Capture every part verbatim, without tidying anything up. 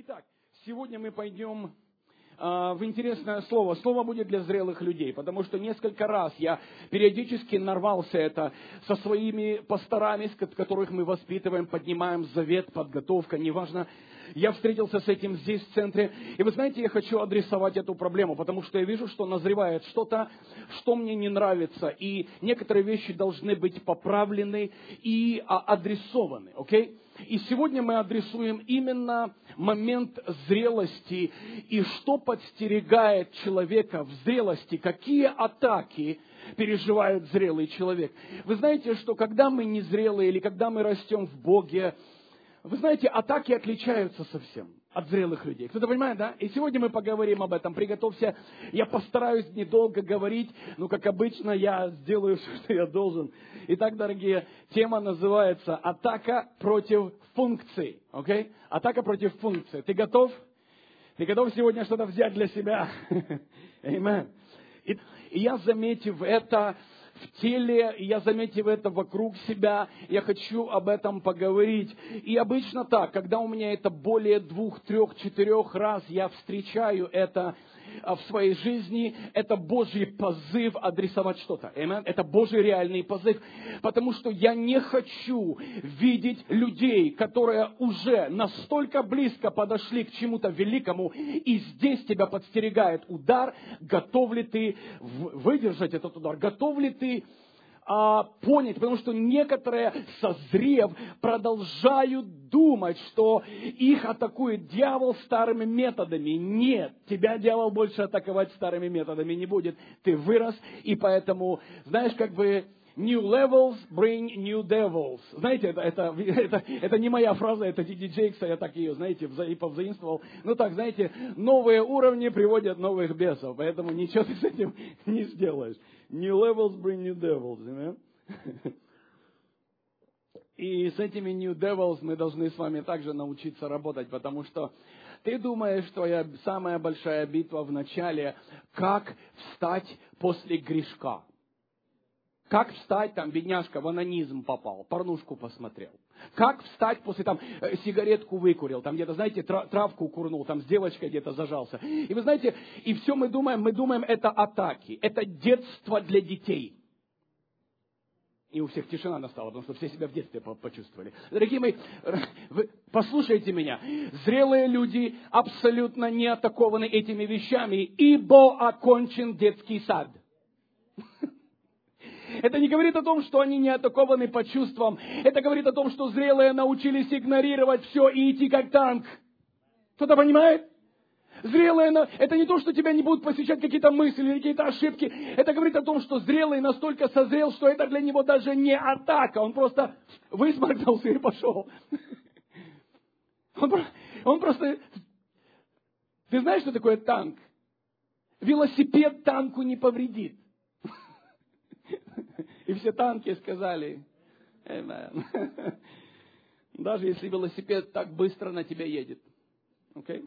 Итак, сегодня мы пойдем в интересное слово. Слово будет для зрелых людей, потому что несколько раз я периодически нарвался это со своими пасторами, которых мы воспитываем, поднимаем завет, подготовка, неважно. Я встретился с этим здесь, в центре. И вы знаете, я хочу адресовать эту проблему, потому что я вижу, что назревает что-то, что мне не нравится. И некоторые вещи должны быть поправлены и адресованы. Окей? И сегодня мы адресуем именно момент зрелости и что подстерегает человека в зрелости, какие атаки переживает зрелый человек. Вы знаете, что когда мы незрелые или когда мы растем в Боге, вы знаете, атаки отличаются совсем от зрелых людей. Кто-то понимает, да? И сегодня мы поговорим об этом. Приготовься. Я постараюсь недолго говорить, но, как обычно, я сделаю все, что я должен. Итак, дорогие, тема называется «Атака против функций». Окей? Атака против функций. Ты готов? Ты готов сегодня что-то взять для себя? Аминь. И, и я, заметив это в теле, я, заметив это вокруг себя, я хочу об этом поговорить. И обычно так, когда у меня это более двух, трех, четырех раз я встречаю это в своей жизни, это Божий позыв адресовать что-то. Amen? Это Божий реальный позыв. Потому что я не хочу видеть людей, которые уже настолько близко подошли к чему-то великому, и здесь тебя подстерегает удар. Готов ли ты выдержать этот удар? Готов ли ты а, понять? Потому что некоторые, созрев, продолжают думать, что их атакует дьявол старыми методами. Нет, тебя дьявол больше атаковать старыми методами не будет. Ты вырос, и поэтому, знаешь, как бы new levels bring new devils. Знаете, это, это, это, это не моя фраза, это Ди Ди Джейкса, я так ее, знаете, вза- повзаимствовал. Ну так, знаете, новые уровни приводят новых бесов, поэтому ничего ты с этим не сделаешь. New levels bring new devils. Amen? И с этими new devils мы должны с вами также научиться работать, потому что ты думаешь, что твоя самая большая битва в начале, как встать после грешка. Как встать, там, бедняжка, в анонизм попал, порнушку посмотрел. Как встать после, там, сигаретку выкурил, там, где-то, знаете, травку курнул, там, с девочкой где-то зажался. И вы знаете, и все мы думаем, мы думаем, это атаки, это детство для детей. И у всех тишина настала, потому что все себя в детстве почувствовали. Дорогие мои, вы послушайте меня. Зрелые люди абсолютно не атакованы этими вещами, ибо окончен детский сад. Это не говорит о том, что они не атакованы по чувствам. Это говорит о том, что зрелые научились игнорировать все и идти как танк. Кто-то понимает? Зрелые, это не то, что тебя не будут посещать какие-то мысли или какие-то ошибки. Это говорит о том, что зрелый настолько созрел, что это для него даже не атака. Он просто высморкнулся и пошел. Он, он просто... Ты знаешь, что такое танк? Велосипед танку не повредит. И все танки сказали, Amen. Даже если велосипед так быстро на тебя едет. Okay?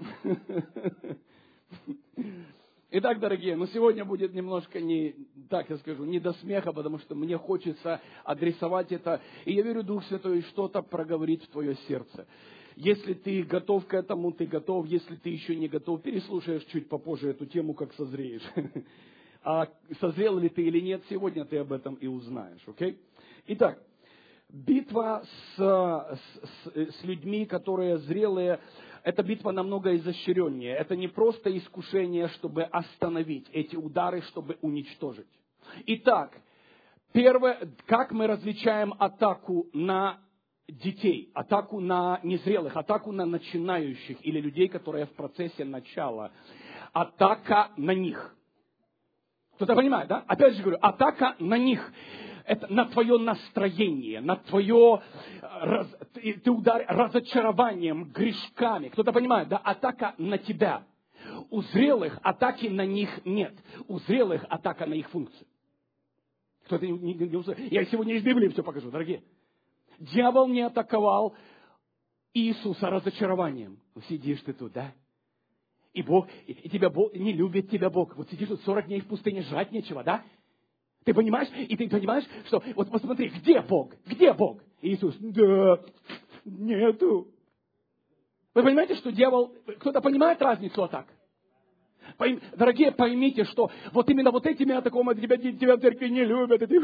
Итак, дорогие, ну сегодня будет немножко не, так я скажу, не до смеха, потому что мне хочется адресовать это. И я верю, Дух Святой что-то проговорит в твое сердце. Если ты готов к этому, ты готов. Если ты еще не готов, переслушаешь чуть попозже эту тему, как созреешь. А созрел ли ты или нет, сегодня ты об этом и узнаешь. Okay? Итак, битва с, с, с людьми, которые зрелые, это битва намного изощреннее. Это не просто искушение, чтобы остановить эти удары, чтобы уничтожить. Итак, первое, как мы различаем атаку на детей, атаку на незрелых, атаку на начинающих или людей, которые в процессе начала. Атака на них. Кто-то понимает, да? Опять же говорю, атака на них. Это на твое настроение, на твое раз, ты, ты удар разочарованием, грешками. Кто-то понимает, да? Атака на тебя. У зрелых атаки на них нет. У зрелых атака на их функцию. Кто-то не, не, не услышал. Я сегодня из Библии все покажу, дорогие. Дьявол не атаковал Иисуса разочарованием. Ну, сидишь ты тут, да? И Бог, и, и тебя Бог, не любит тебя Бог. Вот сидишь тут сорок дней в пустыне, жрать нечего, да? Ты понимаешь? И ты понимаешь, что вот посмотри, где Бог? Где Бог? Иисус, да, нету. Вы понимаете, что дьявол... Кто-то понимает разницу атак? Пойм... Дорогие, поймите, что вот именно вот этими атаками тебя, тебя в церкви не любят. И ты...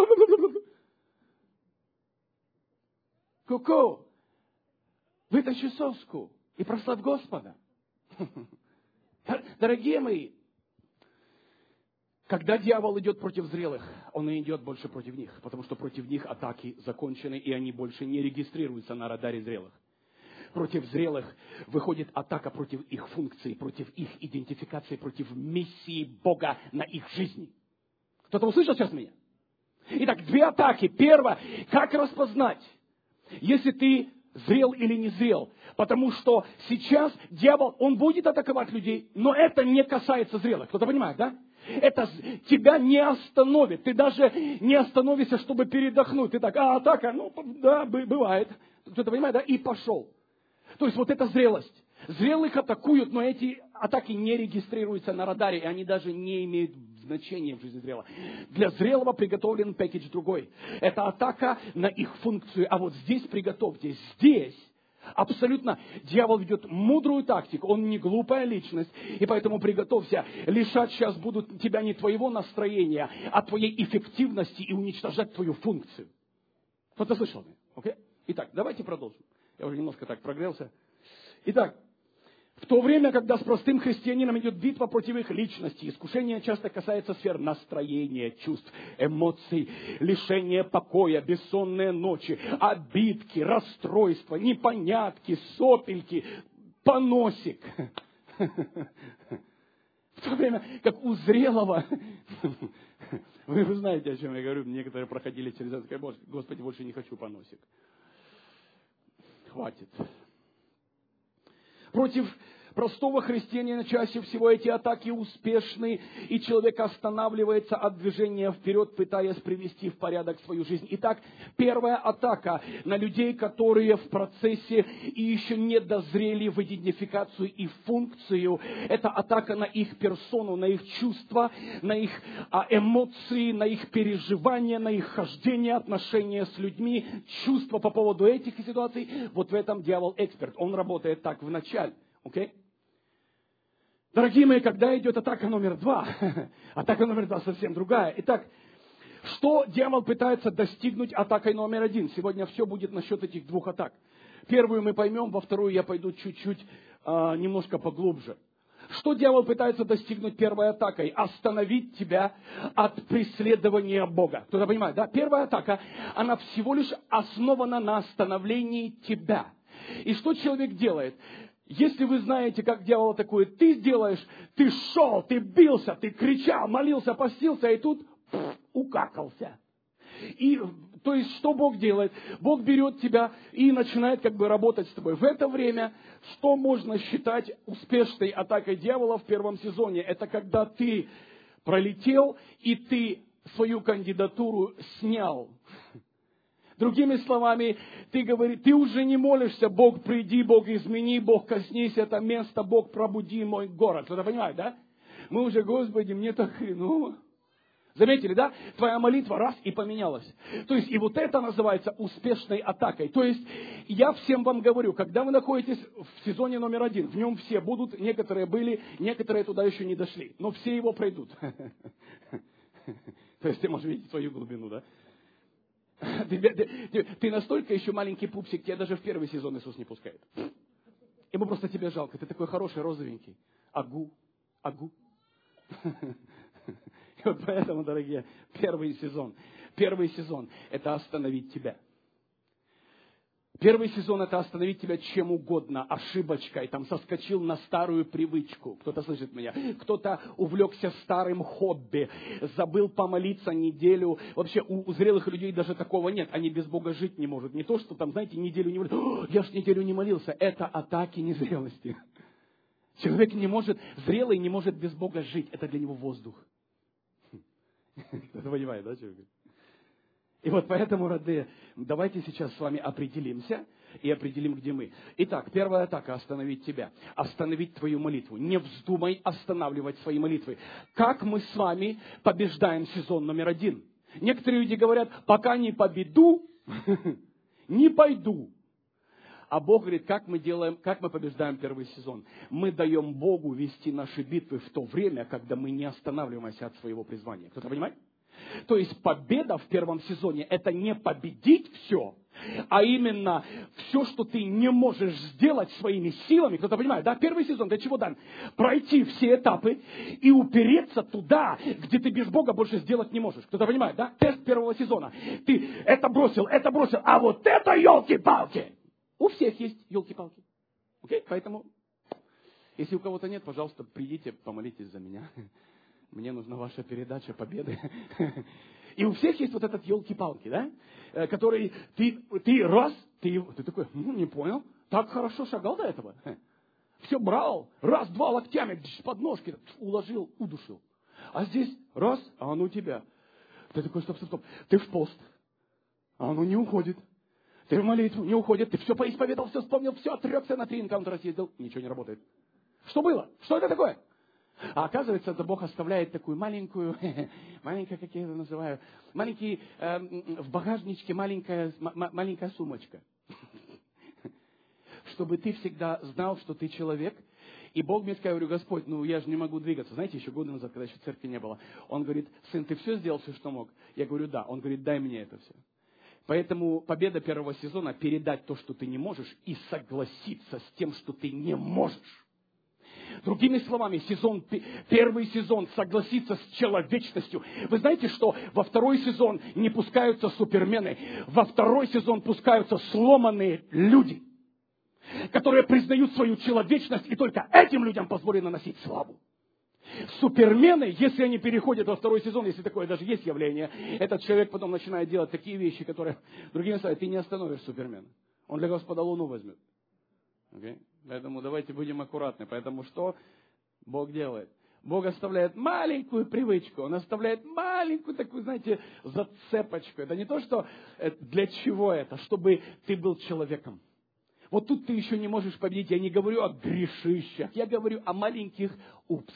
Ку-ку! Вытащи соску и прославь Господа. Дорогие мои, когда дьявол идет против зрелых, он и идет больше против них, потому что против них атаки закончены, и они больше не регистрируются на радаре зрелых. Против зрелых выходит атака против их функций, против их идентификации, против миссии Бога на их жизни. Кто-то услышал сейчас меня? Итак, две атаки. Первое, как распознать, если ты зрел или не зрел. Потому что сейчас дьявол, он будет атаковать людей, но это не касается зрелых. Кто-то понимает, да? Это тебя не остановит. Ты даже не остановишься, чтобы передохнуть. Ты так, а атака, ну да, бывает. Кто-то понимает, да? И пошел. То есть вот это зрелость. Зрелых атакуют, но эти атаки не регистрируются на радаре, и они даже не имеют значения в жизни зрелого. Для зрелого приготовлен пакетж другой. Это атака на их функцию. А вот здесь приготовьте. Здесь абсолютно дьявол ведет мудрую тактику. Он не глупая личность. И поэтому приготовься. Лишать сейчас будут тебя не твоего настроения, а твоей эффективности и уничтожать твою функцию. Кто-то слышал меня? Окей? Итак, давайте продолжим. Я уже немножко так прогрелся. Итак, в то время, когда с простым христианином идет битва против их личности, искушение часто касается сфер настроения, чувств, эмоций, лишения покоя, бессонные ночи, обидки, расстройства, непонятки, сопельки, поносик. В то время, как у зрелого, вы, вы знаете, о чем я говорю, некоторые проходили через это, сказали, Господи, больше не хочу поносик. Хватит. Против простого христианина чаще всего эти атаки успешны, и человек останавливается от движения вперед, пытаясь привести в порядок свою жизнь. Итак, первая атака на людей, которые в процессе и еще не дозрели в идентификацию и функцию, это атака на их персону, на их чувства, на их эмоции, на их переживания, на их хождение, отношения с людьми, чувства по поводу этих ситуаций. Вот в этом дьявол эксперт. Он работает так вначале. Окей? Дорогие мои, когда идет атака номер два, атака номер два совсем другая. Итак, что дьявол пытается достигнуть атакой номер один? Сегодня все будет насчет этих двух атак. Первую мы поймем, во вторую я пойду чуть-чуть, а, немножко поглубже. Что дьявол пытается достигнуть первой атакой? Остановить тебя от преследования Бога. Кто-то понимает, да? Первая атака, она всего лишь основана на остановлении тебя. И что человек делает? Если вы знаете, как дьявол атакует, ты сделаешь, ты шел, ты бился, ты кричал, молился, постился, и тут пфф, укакался. И, то есть, что Бог делает? Бог берет тебя и начинает как бы работать с тобой. В это время, что можно считать успешной атакой дьявола в первом сезоне? Это когда ты пролетел, и ты свою кандидатуру снял. Другими словами, ты говоришь, ты уже не молишься, Бог приди, Бог измени, Бог коснись это место, Бог пробуди мой город. Кто-то понимает, да? Мы уже, Господи, мне так хреново. Заметили, да? Твоя молитва раз и поменялась. То есть, и вот это называется успешной атакой. То есть, я всем вам говорю, когда вы находитесь в сезоне номер один, в нем все будут, некоторые были, некоторые туда еще не дошли, но все его пройдут. То есть, ты можешь видеть свою глубину, да? Ты, ты, ты настолько еще маленький пупсик, тебя даже в первый сезон Иисус не пускает. Ему просто тебя жалко. Ты такой хороший, розовенький. Агу, агу. И вот поэтому, дорогие, первый сезон. Первый сезон – это остановить тебя. Первый сезон – это остановить тебя чем угодно, ошибочкой, там, соскочил на старую привычку. Кто-то слышит меня. Кто-то увлекся старым хобби, забыл помолиться неделю. Вообще у, у зрелых людей даже такого нет. Они без Бога жить не могут. Не то, что там, знаете, неделю не молился. Я ж неделю не молился. Это атаки незрелости. Человек не может, зрелый не может без Бога жить. Это для него воздух. Кто-то понимает, да, человек? И вот поэтому, родные, давайте сейчас с вами определимся и определим, где мы. Итак, первая атака – остановить тебя. Остановить твою молитву. Не вздумай останавливать свои молитвы. Как мы с вами побеждаем сезон номер один? Некоторые люди говорят, пока не победу, не пойду. А Бог говорит, как мы делаем, как мы побеждаем первый сезон. Мы даем Богу вести наши битвы в то время, когда мы не останавливаемся от своего призвания. Кто-то понимает? То есть победа в первом сезоне – это не победить все, а именно все, что ты не можешь сделать своими силами. Кто-то понимает, да? Первый сезон для чего дан? Пройти все этапы и упереться туда, где ты без Бога больше сделать не можешь. Кто-то понимает, да? Тест первого сезона. Ты это бросил, это бросил, а вот это елки-палки. У всех есть елки-палки. Окей? Поэтому, если у кого-то нет, пожалуйста, придите, помолитесь за меня. Мне нужна ваша передача победы. И у всех есть вот этот елки-палки, да? Который ты, ты раз, ты, ты такой, ну, не понял, так хорошо шагал до этого. Все брал, раз, два локтями, под ножки уложил, удушил. А здесь раз, а оно у тебя. Ты такой, стоп, стоп, стоп. Ты в пост, а оно не уходит. Ты в молитву, не уходит. Ты все поисповедал, все вспомнил, все отрекся, на три энкаунтера съездил. Ничего не работает. Что было? Что это такое? А оказывается, это Бог оставляет такую маленькую, маленькая, как я это называю, маленький, э, в багажничке маленькая, м- маленькая сумочка. Чтобы ты всегда знал, что ты человек. И Бог мне сказал, я говорю, Господь, ну я же не могу двигаться. Знаете, еще годы назад, когда еще церкви не было. Он говорит, сын, ты все сделал, все, что мог? Я говорю, да. Он говорит, дай мне это все. Поэтому победа первого сезона – передать то, что ты не можешь, и согласиться с тем, что ты не можешь. Другими словами, сезон, первый сезон согласиться с человечностью. Вы знаете, что во второй сезон не пускаются супермены, во второй сезон пускаются сломанные люди, которые признают свою человечность, и только этим людям позволено носить славу. Супермены, если они переходят во второй сезон, если такое даже есть явление, этот человек потом начинает делать такие вещи, которые, другими словами, ты не остановишь супермена. Он для Господа Луну возьмет. Okay? Поэтому давайте будем аккуратны. Поэтому что Бог делает? Бог оставляет маленькую привычку. Он оставляет маленькую такую, знаете, зацепочку. Это не то, что для чего это, чтобы ты был человеком. Вот тут ты еще не можешь победить. Я не говорю о грешищах. Я говорю о маленьких упс.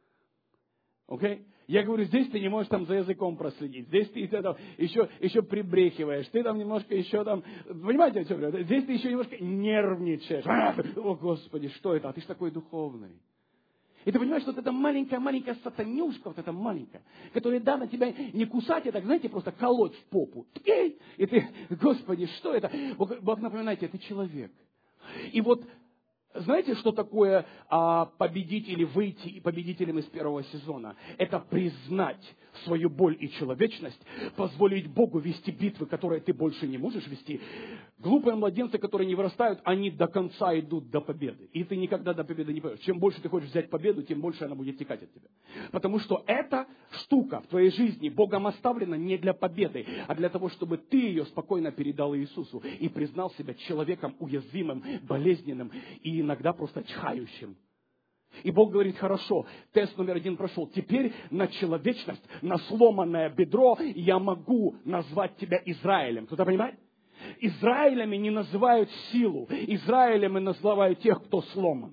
Okay? Я говорю, здесь ты не можешь там за языком проследить. Здесь ты это, еще, еще прибрехиваешь. Ты там немножко еще там... Понимаете, о чем я говорю? Здесь ты еще немножко нервничаешь. О, Господи, что это? А ты ж такой духовный. И ты понимаешь, что вот эта маленькая-маленькая сатанюшка, вот эта маленькая, которая, да, на тебя не кусать, а так, знаете, просто колоть в попу. И ты, Господи, что это? Бог, Бог напоминает тебе, ты человек. И вот... Знаете, что такое а, победить или выйти победителем из первого сезона? Это признать свою боль и человечность, позволить Богу вести битвы, которые ты больше не можешь вести. Глупые младенцы, которые не вырастают, они до конца идут до победы. И ты никогда до победы не пойдешь. Чем больше ты хочешь взять победу, тем больше она будет текать от тебя. Потому что эта штука в твоей жизни Богом оставлена не для победы, а для того, чтобы ты ее спокойно передал Иисусу и признал себя человеком уязвимым, болезненным и иногда просто чхающим. И Бог говорит, хорошо, тест номер один прошел. Теперь на человечность, на сломанное бедро я могу назвать тебя Израилем. Кто-то понимает? Израилями не называют силу. Израилями называют тех, кто сломан.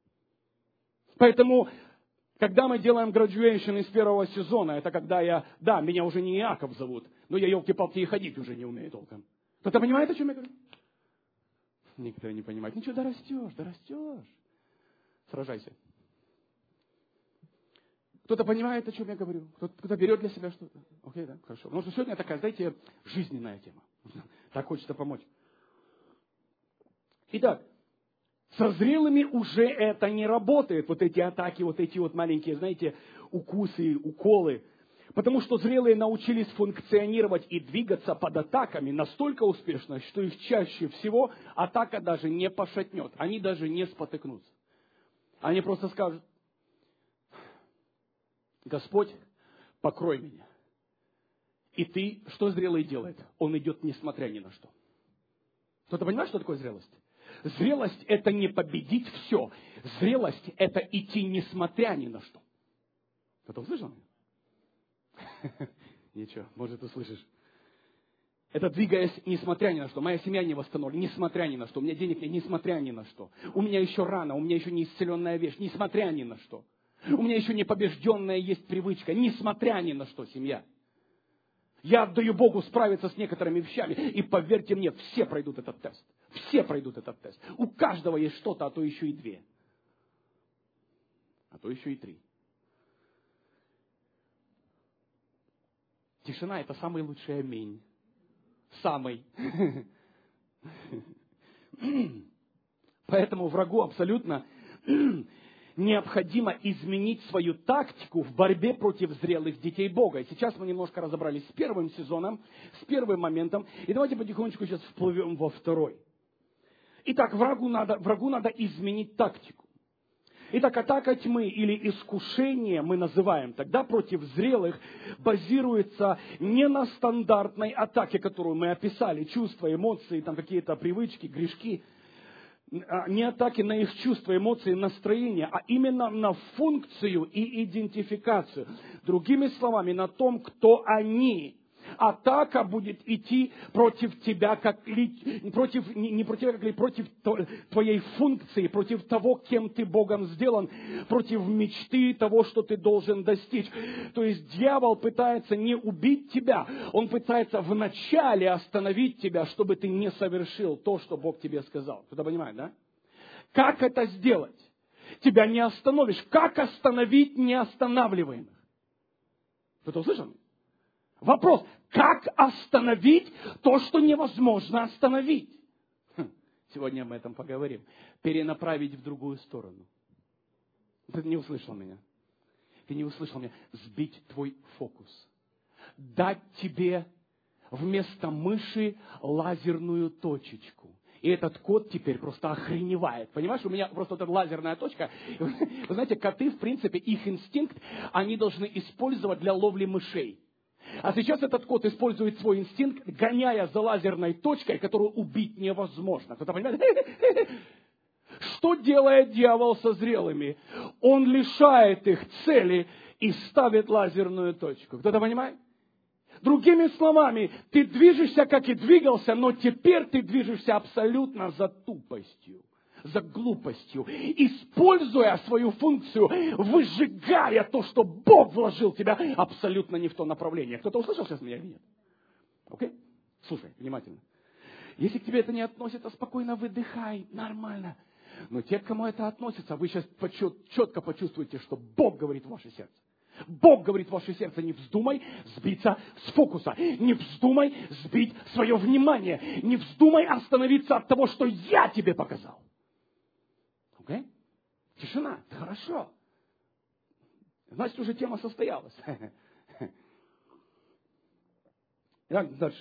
Поэтому, когда мы делаем graduation из первого сезона, это когда я, да, меня уже не Иаков зовут, но я, елки-палки, и ходить уже не умею толком. Кто-то понимает, о чем я говорю? Никто не понимает. Ничего, дорастешь, дорастешь. Сражайся. Кто-то понимает, о чем я говорю? Кто-то, кто-то берет для себя что-то? Окей, да? Хорошо. Потому что сегодня такая, знаете, жизненная тема. Так хочется помочь. Итак, со зрелыми уже это не работает. Вот эти атаки, вот эти вот маленькие, знаете, укусы, уколы. Потому что зрелые научились функционировать и двигаться под атаками настолько успешно, что их чаще всего атака даже не пошатнет. Они даже не спотыкнутся. Они просто скажут, Господь, покрой меня. И ты, что зрелый делает? Он идет несмотря ни на что. Кто-то понимает, что такое зрелость? Зрелость – это не победить все. Зрелость – это идти несмотря ни на что. Кто-то услышал? Ничего, может, услышишь. Это двигаясь, несмотря ни на что. Моя семья не восстановлена, несмотря ни на что. У меня денег нет, несмотря ни на что. У меня еще рано, у меня еще не исцеленная вещь, несмотря ни на что. У меня еще не побежденная есть привычка, несмотря ни на что, семья. Я отдаю Богу справиться с некоторыми вещами. И поверьте мне, все пройдут этот тест. Все пройдут этот тест. У каждого есть что-то, а то еще и две. А то еще и три. Тишина – это самый лучший аминь. Самый. Поэтому врагу абсолютно необходимо изменить свою тактику в борьбе против зрелых детей Бога. И сейчас мы немножко разобрались с первым сезоном, с первым моментом. И давайте потихонечку сейчас вплывем во второй. Итак, врагу надо, врагу надо изменить тактику. Итак, атака тьмы или искушение, мы называем тогда, против зрелых, базируется не на стандартной атаке, которую мы описали, чувства, эмоции, там какие-то привычки, грешки, не атаки на их чувства, эмоции, настроение, а именно на функцию и идентификацию. Другими словами, на том, кто они. Атака будет идти против тебя, как ли, против, не, не против тебя, как ли, против твоей функции, против того, кем ты Богом сделан, против мечты того, что ты должен достичь. То есть дьявол пытается не убить тебя, он пытается вначале остановить тебя, чтобы ты не совершил то, что Бог тебе сказал. Кто-то понимает, да? Как это сделать? Тебя не остановишь. Как остановить неостанавливаемых? Кто-то услышал? Вопрос, как остановить то, что невозможно остановить? Хм, сегодня об этом поговорим. Перенаправить в другую сторону. Ты не услышал меня. Ты не услышал меня. Сбить твой фокус. Дать тебе вместо мыши лазерную точечку. И этот кот теперь просто охреневает. Понимаешь, у меня просто вот эта лазерная точка. Вы знаете, коты, в принципе, их инстинкт, они должны использовать для ловли мышей. А сейчас этот кот использует свой инстинкт, гоняя за лазерной точкой, которую убить невозможно. Кто-то понимает? Что делает дьявол со зрелыми? Он лишает их цели и ставит лазерную точку. Кто-то понимает? Другими словами, ты движешься, как и двигался, но теперь ты движешься абсолютно за тупостью, за глупостью, используя свою функцию, выжигая то, что Бог вложил в тебя, абсолютно не в то направление. Кто-то услышал сейчас меня или нет? Окей? Слушай, внимательно. Если к тебе это не относится, спокойно выдыхай, нормально. Но те, к кому это относится, вы сейчас четко почувствуете, что Бог говорит в ваше сердце. Бог говорит в ваше сердце, не вздумай сбиться с фокуса. Не вздумай сбить свое внимание. Не вздумай остановиться от того, что я тебе показал. Окей? Тишина. Хорошо. Значит, уже тема состоялась. Итак, дальше.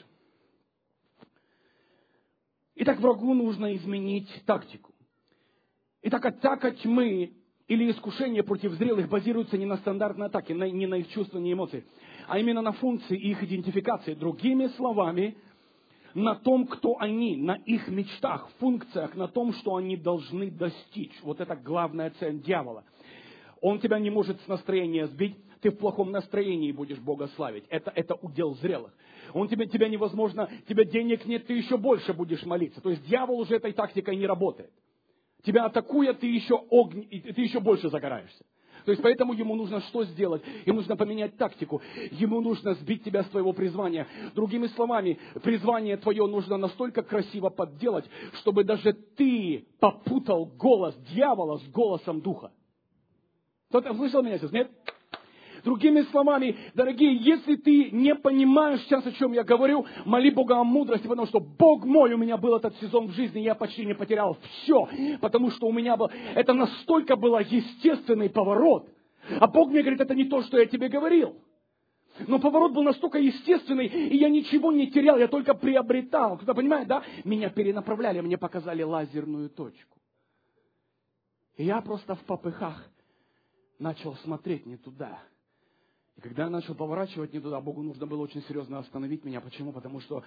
Итак, врагу нужно изменить тактику. Итак, атака тьмы или искушение против зрелых базируется не на стандартной атаке, не на их чувства, не эмоции, а именно на функции их идентификации. Другими словами, на том, кто они, на их мечтах, функциях, на том, что они должны достичь. Вот это главная цель дьявола. Он тебя не может с настроения сбить, ты в плохом настроении будешь Бога славить. Это, это удел зрелых. Он тебе, тебя невозможно, тебя денег нет, ты еще больше будешь молиться. То есть дьявол уже этой тактикой не работает. Тебя атакуя, ты еще, огн... ты еще больше загораешься. То есть поэтому ему нужно что сделать? Ему нужно поменять тактику. Ему нужно сбить тебя с твоего призвания. Другими словами, призвание твое нужно настолько красиво подделать, чтобы даже ты попутал голос дьявола с голосом духа. Кто-то слышал меня сейчас? Нет? Другими словами, дорогие, если ты не понимаешь сейчас, о чем я говорю, моли Бога о мудрости, потому что Бог мой, у меня был этот сезон в жизни, я почти не потерял все, потому что у меня был, это настолько был естественный поворот. А Бог мне говорит, это не то, что я тебе говорил. Но поворот был настолько естественный, и я ничего не терял, я только приобретал. Кто-то понимает, да? Меня перенаправляли, мне показали лазерную точку. И я просто в попыхах начал смотреть не туда. И когда я начал поворачивать не туда, Богу нужно было очень серьезно остановить меня. Почему? Потому что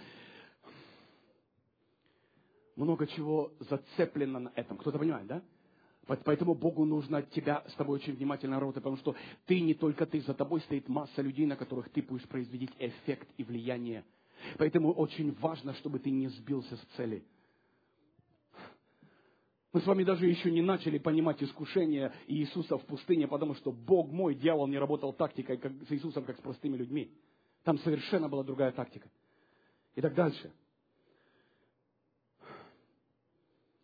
много чего зацеплено на этом. Кто-то понимает, да? Поэтому Богу нужно от тебя с тобой очень внимательно работать, потому что ты не только ты, за тобой стоит масса людей, на которых ты будешь производить эффект и влияние. Поэтому очень важно, чтобы ты не сбился с цели. Мы с вами даже еще не начали понимать искушение Иисуса в пустыне, потому что Бог мой, дьявол не работал тактикой как с Иисусом, как с простыми людьми. Там совершенно была другая тактика. Итак, дальше.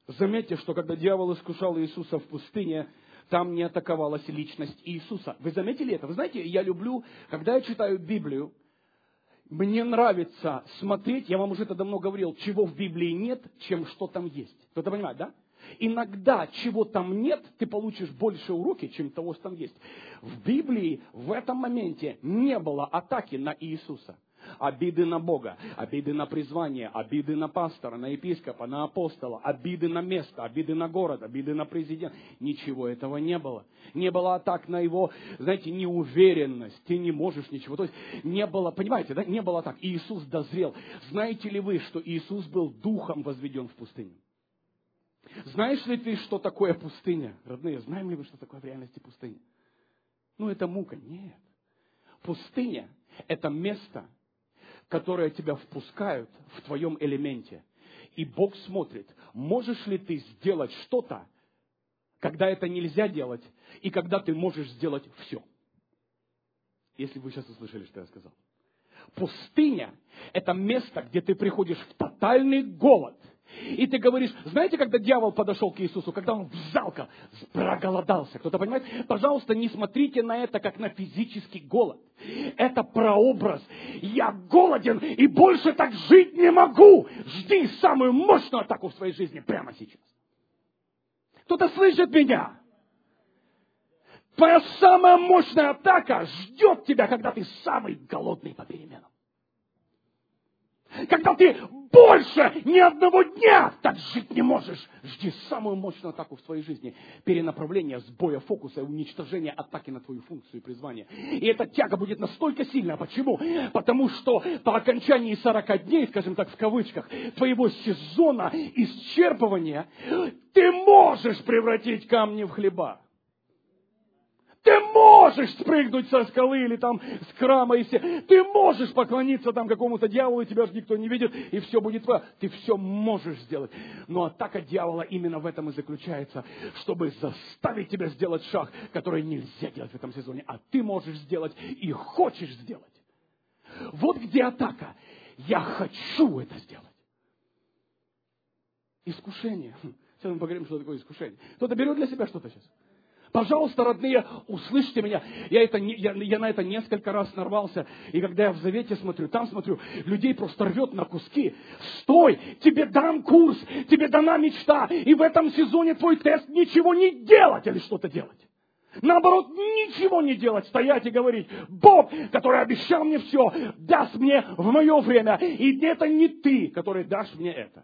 Заметьте, что когда дьявол искушал Иисуса в пустыне, там не атаковалась личность Иисуса. Вы заметили это? Вы знаете, я люблю, когда я читаю Библию, мне нравится смотреть, я вам уже это давно говорил, чего в Библии нет, чем что там есть. Кто-то понимает, да? Иногда чего там нет, ты получишь больше уроки, чем того, что там есть. В Библии в этом моменте не было атаки на Иисуса. Обиды на Бога, обиды на призвание, обиды на пастора, на епископа, на апостола, обиды на место, обиды на город, обиды на президента. Ничего этого не было. Не было атак на его, знаете, неуверенность. Ты не можешь ничего. То есть не было, понимаете, да? Не было атак. Иисус дозрел. Знаете ли вы, что Иисус был духом возведен в пустыню? Знаешь ли ты, что такое пустыня? Родные, знаем ли вы, что такое в реальности пустыня? Ну, это мука. Нет. Пустыня – это место, которые тебя впускают в твоем элементе. И Бог смотрит, можешь ли ты сделать что-то, когда это нельзя делать, и когда ты можешь сделать все. Если вы сейчас услышали, что я сказал. Пустыня – это место, где ты приходишь в тотальный голод. И ты говоришь, знаете, когда дьявол подошел к Иисусу, когда он взалкал, проголодался. Кто-то понимает? Пожалуйста, не смотрите на это, как на физический голод. Это прообраз. Я голоден и больше так жить не могу. Жди самую мощную атаку в своей жизни прямо сейчас. Кто-то слышит меня? Твоя самая мощная атака ждет тебя, когда ты самый голодный по переменам. Когда ты больше ни одного дня так жить не можешь, жди самую мощную атаку в своей жизни. Перенаправление, сбоя фокуса и уничтожения атаки на твою функцию и призвание. И эта тяга будет настолько сильна. Почему? Потому что по окончании сорока дней, скажем так в кавычках, твоего сезона исчерпывания, ты можешь превратить камни в хлеба. Ты можешь спрыгнуть со скалы или там с храма и все. Ты можешь поклониться там какому-то дьяволу, и тебя же никто не видит, и все будет твое. Ты все можешь сделать. Но атака дьявола именно в этом и заключается, чтобы заставить тебя сделать шаг, который нельзя делать в этом сезоне, а ты можешь сделать и хочешь сделать. Вот где атака. Я хочу это сделать. Искушение. Сейчас мы поговорим, что такое искушение. Кто-то берет для себя что-то сейчас? Пожалуйста, родные, услышьте меня. Я, это, я, я на это несколько раз нарвался. И когда я в Завете смотрю, там смотрю, людей просто рвет на куски. Стой, тебе дан курс, тебе дана мечта. И в этом сезоне твой тест ничего не делать или что-то делать. Наоборот, ничего не делать, стоять и говорить, Бог, который обещал мне все, даст мне в мое время. И это не ты, который дашь мне это.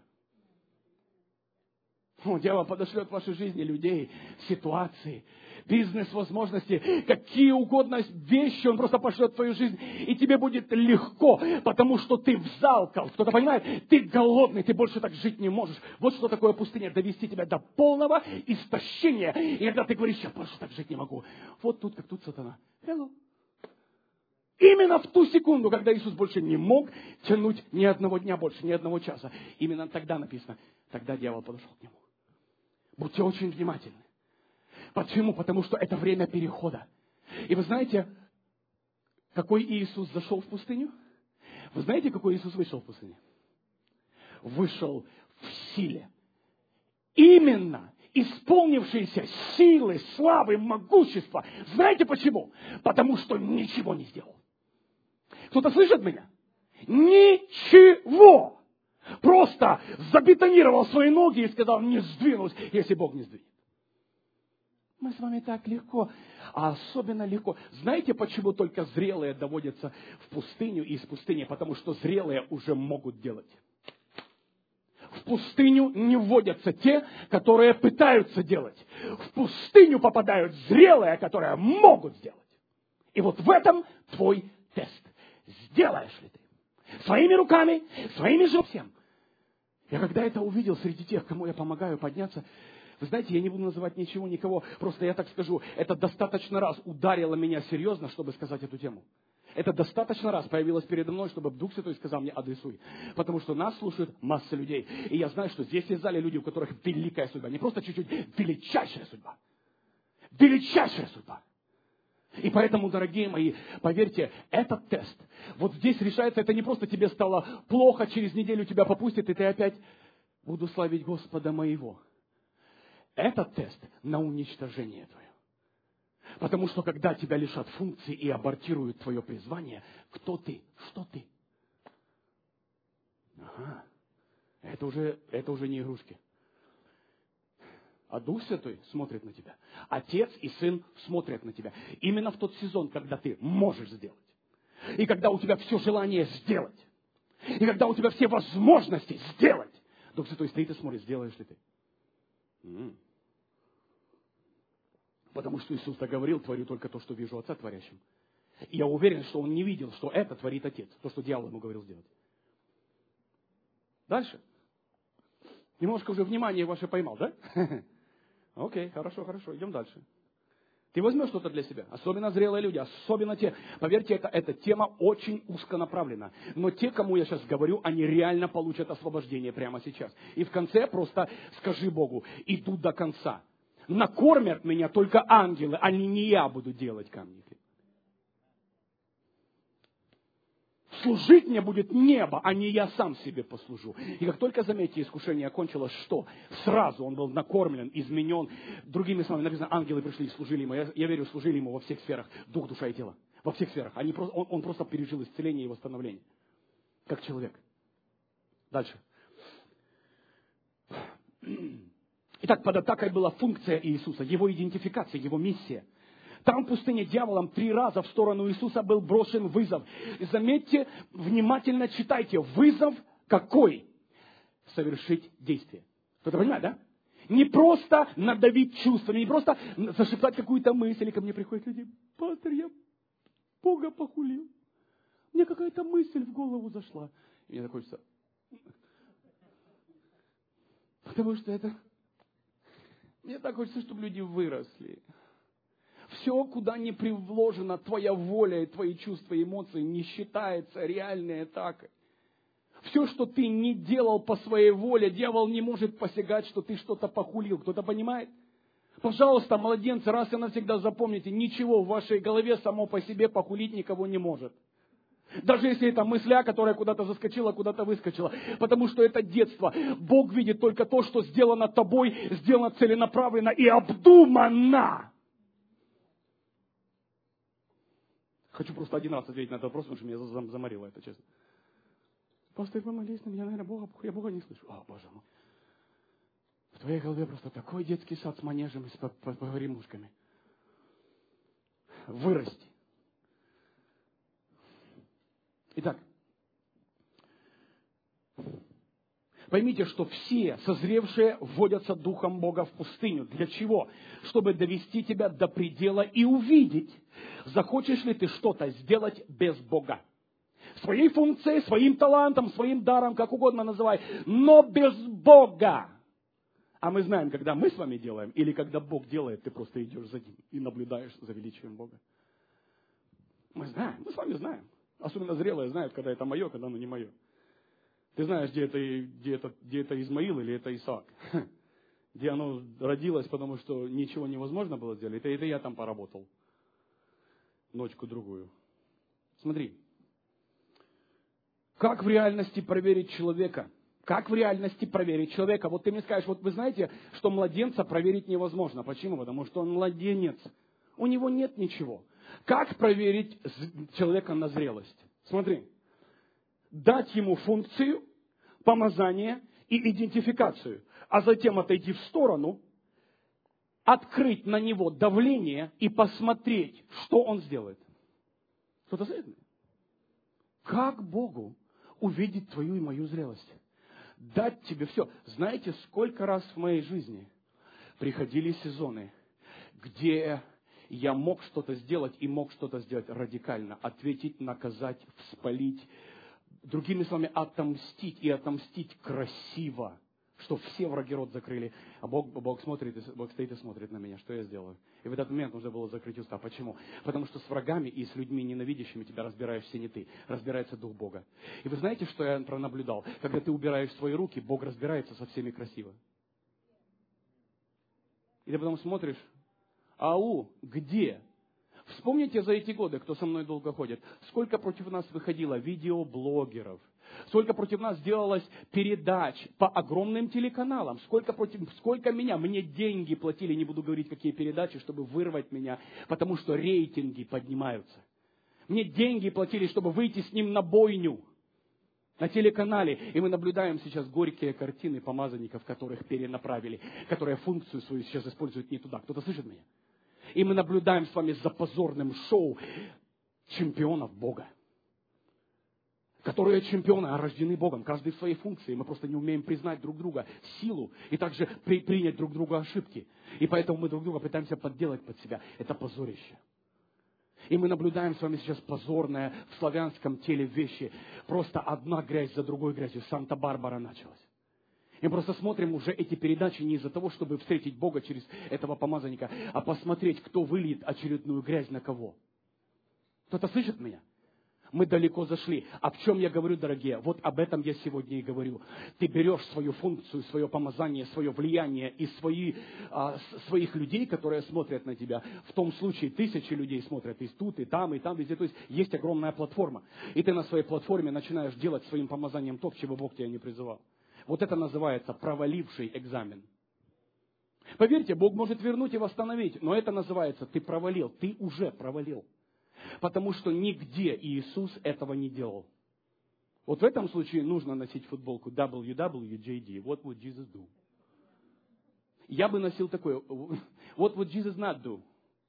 О, дьявол подошлет в вашей жизни людей, ситуации, бизнес-возможности, какие угодно вещи он просто пошлет в твою жизнь, и тебе будет легко, потому что ты взалкал. Кто-то понимает? Ты голодный, ты больше так жить не можешь. Вот что такое пустыня, довести тебя до полного истощения. И когда ты говоришь, я больше так жить не могу. Вот тут, как тут сатана. Hello. Именно в ту секунду, когда Иисус больше не мог тянуть ни одного дня больше, ни одного часа. Именно тогда написано, тогда дьявол подошел к нему. Будьте очень внимательны. Почему? Потому что это время перехода. И вы знаете, какой Иисус зашел в пустыню? Вы знаете, какой Иисус вышел в пустыню? Вышел в силе. Именно исполнившиеся силы, славы, могущества. Знаете почему? Потому что ничего не сделал. Кто-то слышит меня? Ничего. Просто забетонировал свои ноги и сказал, не сдвинусь, если Бог не сдвинет. Мы с вами так легко, а особенно легко. Знаете, почему только зрелые доводятся в пустыню и из пустыни? Потому что зрелые уже могут делать. В пустыню не вводятся те, которые пытаются делать. В пустыню попадают зрелые, которые могут сделать. И вот в этом твой тест. Сделаешь ли ты? Своими руками, своими животами. Я когда это увидел среди тех, кому я помогаю подняться, вы знаете, я не буду называть ничего, никого, просто я так скажу, это достаточно раз ударило меня серьезно, чтобы сказать эту тему. Это достаточно раз появилось передо мной, чтобы Дух Святой сказал мне адресуй. Потому что нас слушают масса людей. И я знаю, что здесь есть в зале люди, у которых великая судьба. Не просто чуть-чуть, величайшая судьба. Величайшая судьба. И поэтому, дорогие мои, поверьте, этот тест, вот здесь решается, это не просто тебе стало плохо, через неделю тебя попустит, и ты опять буду славить Господа моего. этот тест на уничтожение твое. Потому что когда тебя лишат функции и абортируют твое призвание, кто ты? Что ты? Ага. Это уже, это уже не игрушки. А Дух Святой смотрит на тебя. Отец и Сын смотрят на тебя. Именно в тот сезон, когда ты можешь сделать. И когда у тебя все желание сделать. И когда у тебя все возможности сделать. Дух Святой стоит и смотрит, сделаешь ли ты. М-м. Потому что Иисус так говорил, творю только то, что вижу Отца творящим. И я уверен, что Он не видел, что это творит Отец. То, что дьявол ему говорил сделать. Дальше. Немножко уже внимание ваше поймал, да? Окей, хорошо, хорошо, идем дальше. Ты возьмешь что-то для себя, особенно зрелые люди, особенно те, поверьте, это, эта тема очень узконаправлена. Но те, кому я сейчас говорю, они реально получат освобождение прямо сейчас. И в конце просто скажи Богу, иду до конца. Накормят меня только ангелы, а не я буду делать камни. Служить мне будет небо, а не я сам себе послужу. И как только, заметьте, искушение окончилось, что? Сразу он был накормлен, изменен. Другими словами, написано, ангелы пришли и служили ему. Я, я верю, служили ему во всех сферах. Дух, душа и тело. Во всех сферах. Они просто, он, он просто пережил исцеление и восстановление. Как человек. Дальше. Итак, под атакой была функция Иисуса, его идентификация, его миссия. Там в пустыне дьяволом три раза в сторону Иисуса был брошен вызов. И заметьте, внимательно читайте. Вызов какой? Совершить действие. Кто-то понимает, да? Не просто надавить чувствами, не просто зашептать какую-то мысль. Или ко мне приходят люди, пастор, я Бога похулил. Мне какая-то мысль в голову зашла. И мне так хочется. Потому что это... Мне так хочется, чтобы люди выросли. Все, куда не привложена твоя воля, твои чувства и эмоции, не считается реальной атакой. Все, что ты не делал по своей воле, дьявол не может посягать, что ты что-то похулил. Кто-то понимает? Пожалуйста, младенцы, раз и навсегда запомните, ничего в вашей голове само по себе похулить никого не может. Даже если это мысля, которая куда-то заскочила, куда-то выскочила. Потому что это детство. Бог видит только то, что сделано тобой, сделано целенаправленно и обдуманно. Хочу просто один раз ответить на этот вопрос, потому что меня заморило это, честно. Пастор, помолись на меня, наверное, Бога, я Бога не слышу. О, Боже мой. В твоей голове просто такой детский сад с манежем и с погремушками. Вырасти. Итак, поймите, что все созревшие вводятся Духом Бога в пустыню. Для чего? Чтобы довести тебя до предела и увидеть, захочешь ли ты что-то сделать без Бога. Своей функцией, своим талантом, своим даром, как угодно называй, но без Бога. А мы знаем, когда мы с вами делаем, или когда Бог делает, ты просто идешь за ним и наблюдаешь за величием Бога. Мы знаем, мы с вами знаем. Особенно зрелые знают, когда это мое, когда оно не мое. Ты знаешь, где это, где это, где это Измаил или это Исаак. Где оно родилось, потому что ничего невозможно было сделать. Это, это я там поработал. Ночку-другую. Смотри. Как в реальности проверить человека? Как в реальности проверить человека? Вот ты мне скажешь, вот вы знаете, что младенца проверить невозможно. Почему? Потому что он младенец. У него нет ничего. Как проверить человека на зрелость? Смотри. Дать ему функцию, помазание и идентификацию. А затем отойти в сторону, открыть на него давление и посмотреть, что он сделает. Кто-то знает? Как Богу увидеть твою и мою зрелость? Дать тебе все. Знаете, сколько раз в моей жизни приходили сезоны, где я мог что-то сделать и мог что-то сделать радикально. Ответить, наказать, вспалить. Другими словами, отомстить. И отомстить красиво. Что все враги рот закрыли. А Бог, Бог смотрит, Бог стоит и смотрит на меня. Что я сделаю? И в этот момент нужно было закрыть уста. Почему? Потому что с врагами и с людьми, ненавидящими тебя, разбираешься не ты. Разбирается Дух Бога. И вы знаете, что я пронаблюдал? Когда ты убираешь свои руки, Бог разбирается со всеми красиво. И ты потом смотришь, ау, где? Вспомните за эти годы, кто со мной долго ходит, сколько против нас выходило видеоблогеров, Сколько против нас делалось передач по огромным телеканалам. Сколько против, сколько меня. Мне деньги платили, не буду говорить, какие передачи, чтобы вырвать меня, потому что рейтинги поднимаются. Мне деньги платили, чтобы выйти с ним на бойню. На телеканале. И мы наблюдаем сейчас горькие картины помазанников, которых перенаправили, которые функцию свою сейчас используют не туда. Кто-то слышит меня? И мы наблюдаем с вами за позорным шоу чемпионов Бога. Которые чемпионы, а рождены Богом, каждый в своей функции. Мы просто не умеем признать друг друга силу и также при, принять друг друга ошибки. И поэтому мы друг друга пытаемся подделать под себя. Это позорище. И мы наблюдаем с вами сейчас позорное в славянском теле вещи. Просто одна грязь за другой грязью. Санта-Барбара началась. И мы просто смотрим уже эти передачи не из-за того, чтобы встретить Бога через этого помазанника, а посмотреть, кто выльет очередную грязь на кого. Кто-то слышит меня? Мы далеко зашли. А в чем я говорю, дорогие? Вот об этом я сегодня и говорю. Ты берешь свою функцию, свое помазание, свое влияние и свои, а, своих людей, которые смотрят на тебя. В том случае тысячи людей смотрят и тут, и там, и там, везде. То есть есть огромная платформа. И ты на своей платформе начинаешь делать своим помазанием то, к чему Бог тебя не призывал. Вот это называется проваливший экзамен. Поверьте, Бог может вернуть и восстановить, но это называется ты провалил, ты уже провалил. Потому что нигде Иисус этого не делал. Вот в этом случае нужно носить футболку дабл ю дабл ю джей ди. What would Jesus do? Я бы носил такое. What would Jesus not do?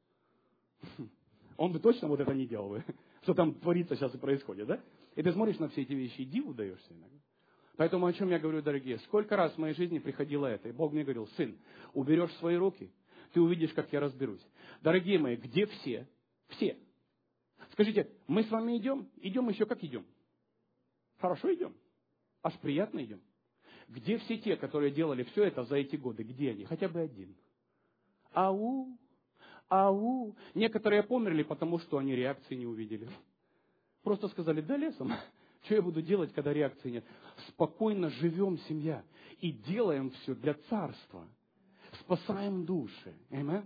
Он бы точно вот это не делал бы. Что там творится сейчас и происходит, да? И ты смотришь на все эти вещи и диву даешься иногда. Поэтому о чем я говорю, дорогие? Сколько раз в моей жизни приходило это. И Бог мне говорил: сын, уберешь свои руки, ты увидишь, как я разберусь. Дорогие мои, где все? Все. Скажите, мы с вами идем? Идем еще как идем? Хорошо идем? Аж приятно идем? Где все те, которые делали все это за эти годы? Где они? Хотя бы один. Ау, ау. Некоторые померли, потому что они реакции не увидели. Просто сказали: да лесом. Что я буду делать, когда реакции нет? Спокойно живем, семья. И делаем все для царства. Спасаем души. Аминь.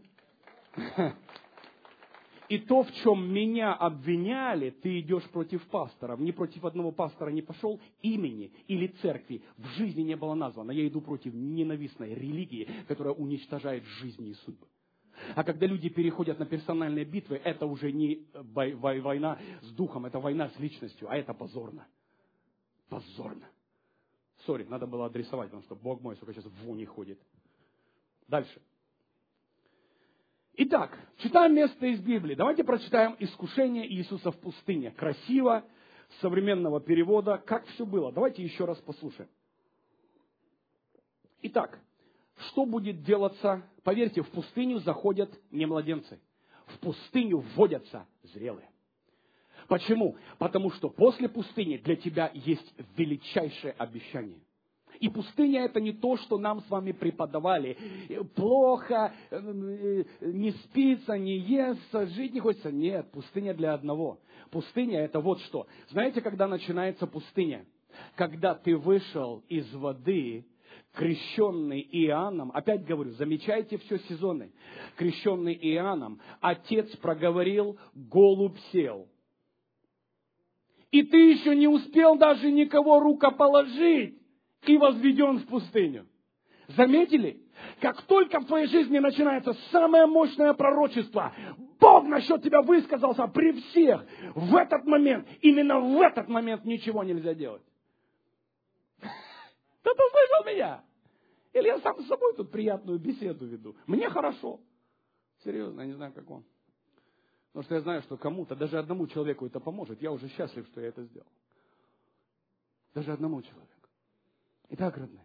И то, в чем меня обвиняли, ты идешь против пасторов. Ни против одного пастора не пошел, имени или церкви в жизни не было названо. Я иду против ненавистной религии, которая уничтожает жизни и судьбы. А когда люди переходят на персональные битвы, это уже не война с духом, это война с личностью, а это позорно. Позорно. Сори, надо было адресовать, потому что Бог мой, сколько сейчас в вони ходит. Дальше. Итак, читаем место из Библии. Давайте прочитаем искушение Иисуса в пустыне. Красиво, современного перевода, как все было. Давайте еще раз послушаем. Итак, что будет делаться? Поверьте, в пустыню заходят не младенцы. В пустыню вводятся зрелые. Почему? Потому что после пустыни для тебя есть величайшее обещание. И пустыня — это не то, что нам с вами преподавали. Плохо, не спится, не естся, жить не хочется. Нет, пустыня для одного. Пустыня — это вот что. Знаете, когда начинается пустыня? Когда ты вышел из воды, крещенный Иоанном, опять говорю, замечайте все сезоны, крещенный Иоанном, отец проговорил: голубь сел. И ты еще не успел даже никого рукоположить, и возведен в пустыню. Заметили? Как только в твоей жизни начинается самое мощное пророчество, Бог насчет тебя высказался при всех. В этот момент, именно в этот момент ничего нельзя делать. Кто-то слышал меня? Или я сам с собой тут приятную беседу веду? Мне хорошо. Серьезно, я не знаю, как он. Потому что я знаю, что кому-то, даже одному человеку это поможет. Я уже счастлив, что я это сделал. Даже одному человеку. Итак, родные.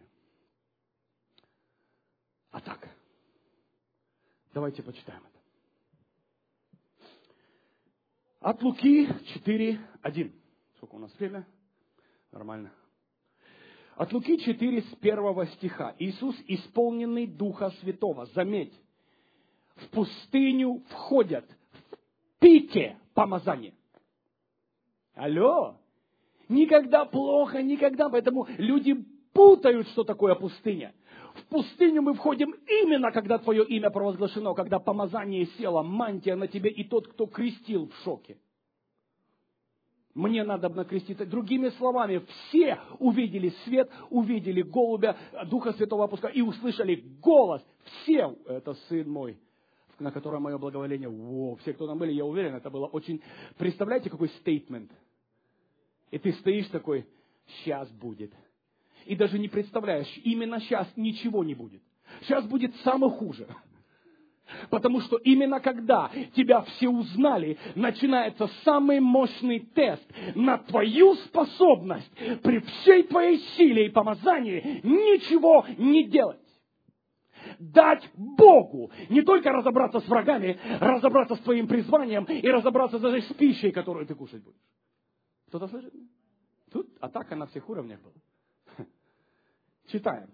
А так, давайте почитаем это. От Луки четыре один. Сколько у нас время? Нормально. От Луки четыре с первого стиха. Иисус, исполненный Духа Святого. Заметь, в пустыню входят в пике помазания. Алло. Никогда плохо, никогда. Поэтому люди путают, что такое пустыня. В пустыню мы входим именно, когда твое имя провозглашено, когда помазание село, мантия на тебе, и тот, кто крестил, в шоке. Мне надо накреститься. Другими словами, все увидели свет, увидели голубя, Духа Святого опуска и услышали голос. Все, это Сын мой, на котором мое благоволение. Во, все, кто там были, я уверен, это было очень... Представляете, какой стейтмент? И ты стоишь такой, сейчас будет. И даже не представляешь, именно сейчас ничего не будет. Сейчас будет самое хуже. Потому что именно когда тебя все узнали, начинается самый мощный тест на твою способность при всей твоей силе и помазании ничего не делать. Дать Богу не только разобраться с врагами, разобраться с твоим призванием и разобраться даже с пищей, которую ты кушать будешь. Кто-то слышит? Тут атака на всех уровнях была. Читаем.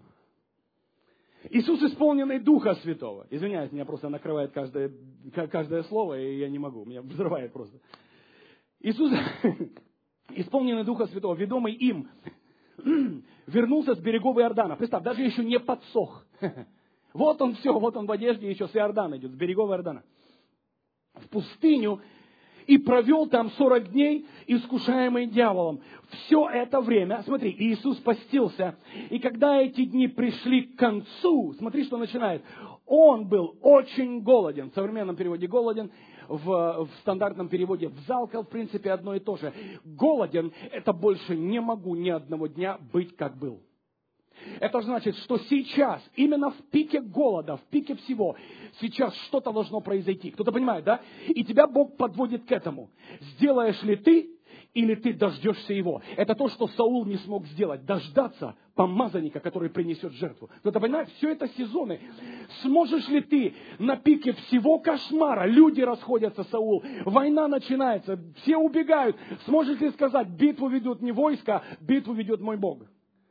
Иисус, исполненный Духа Святого. Извиняюсь, меня просто накрывает каждое, каждое слово, и я не могу, меня взрывает просто. Иисус, исполненный Духа Святого, ведомый им, вернулся с берегов Иордана. Представь, даже еще не подсох. Вот он все, вот он в одежде, еще с Иордана идет, с берегов Иордана. В пустыню. И провел там сорок дней, искушаемый дьяволом. Все это время, смотри, Иисус постился. И когда эти дни пришли к концу, смотри, что начинает. Он был очень голоден. В современном переводе голоден, в, в стандартном переводе взалкал, в принципе, одно и то же. Голоден – это больше не могу ни одного дня быть, как был. Это значит, что сейчас, именно в пике голода, в пике всего, сейчас что-то должно произойти. Кто-то понимает, да? И тебя Бог подводит к этому. Сделаешь ли ты, или ты дождешься его? Это то, что Саул не смог сделать. Дождаться помазанника, который принесет жертву. Кто-то понимает? Все это сезоны. Сможешь ли ты на пике всего кошмара? Люди расходятся, Саул. Война начинается. Все убегают. Сможешь ли сказать, битву ведут не войско, битву ведет мой Бог?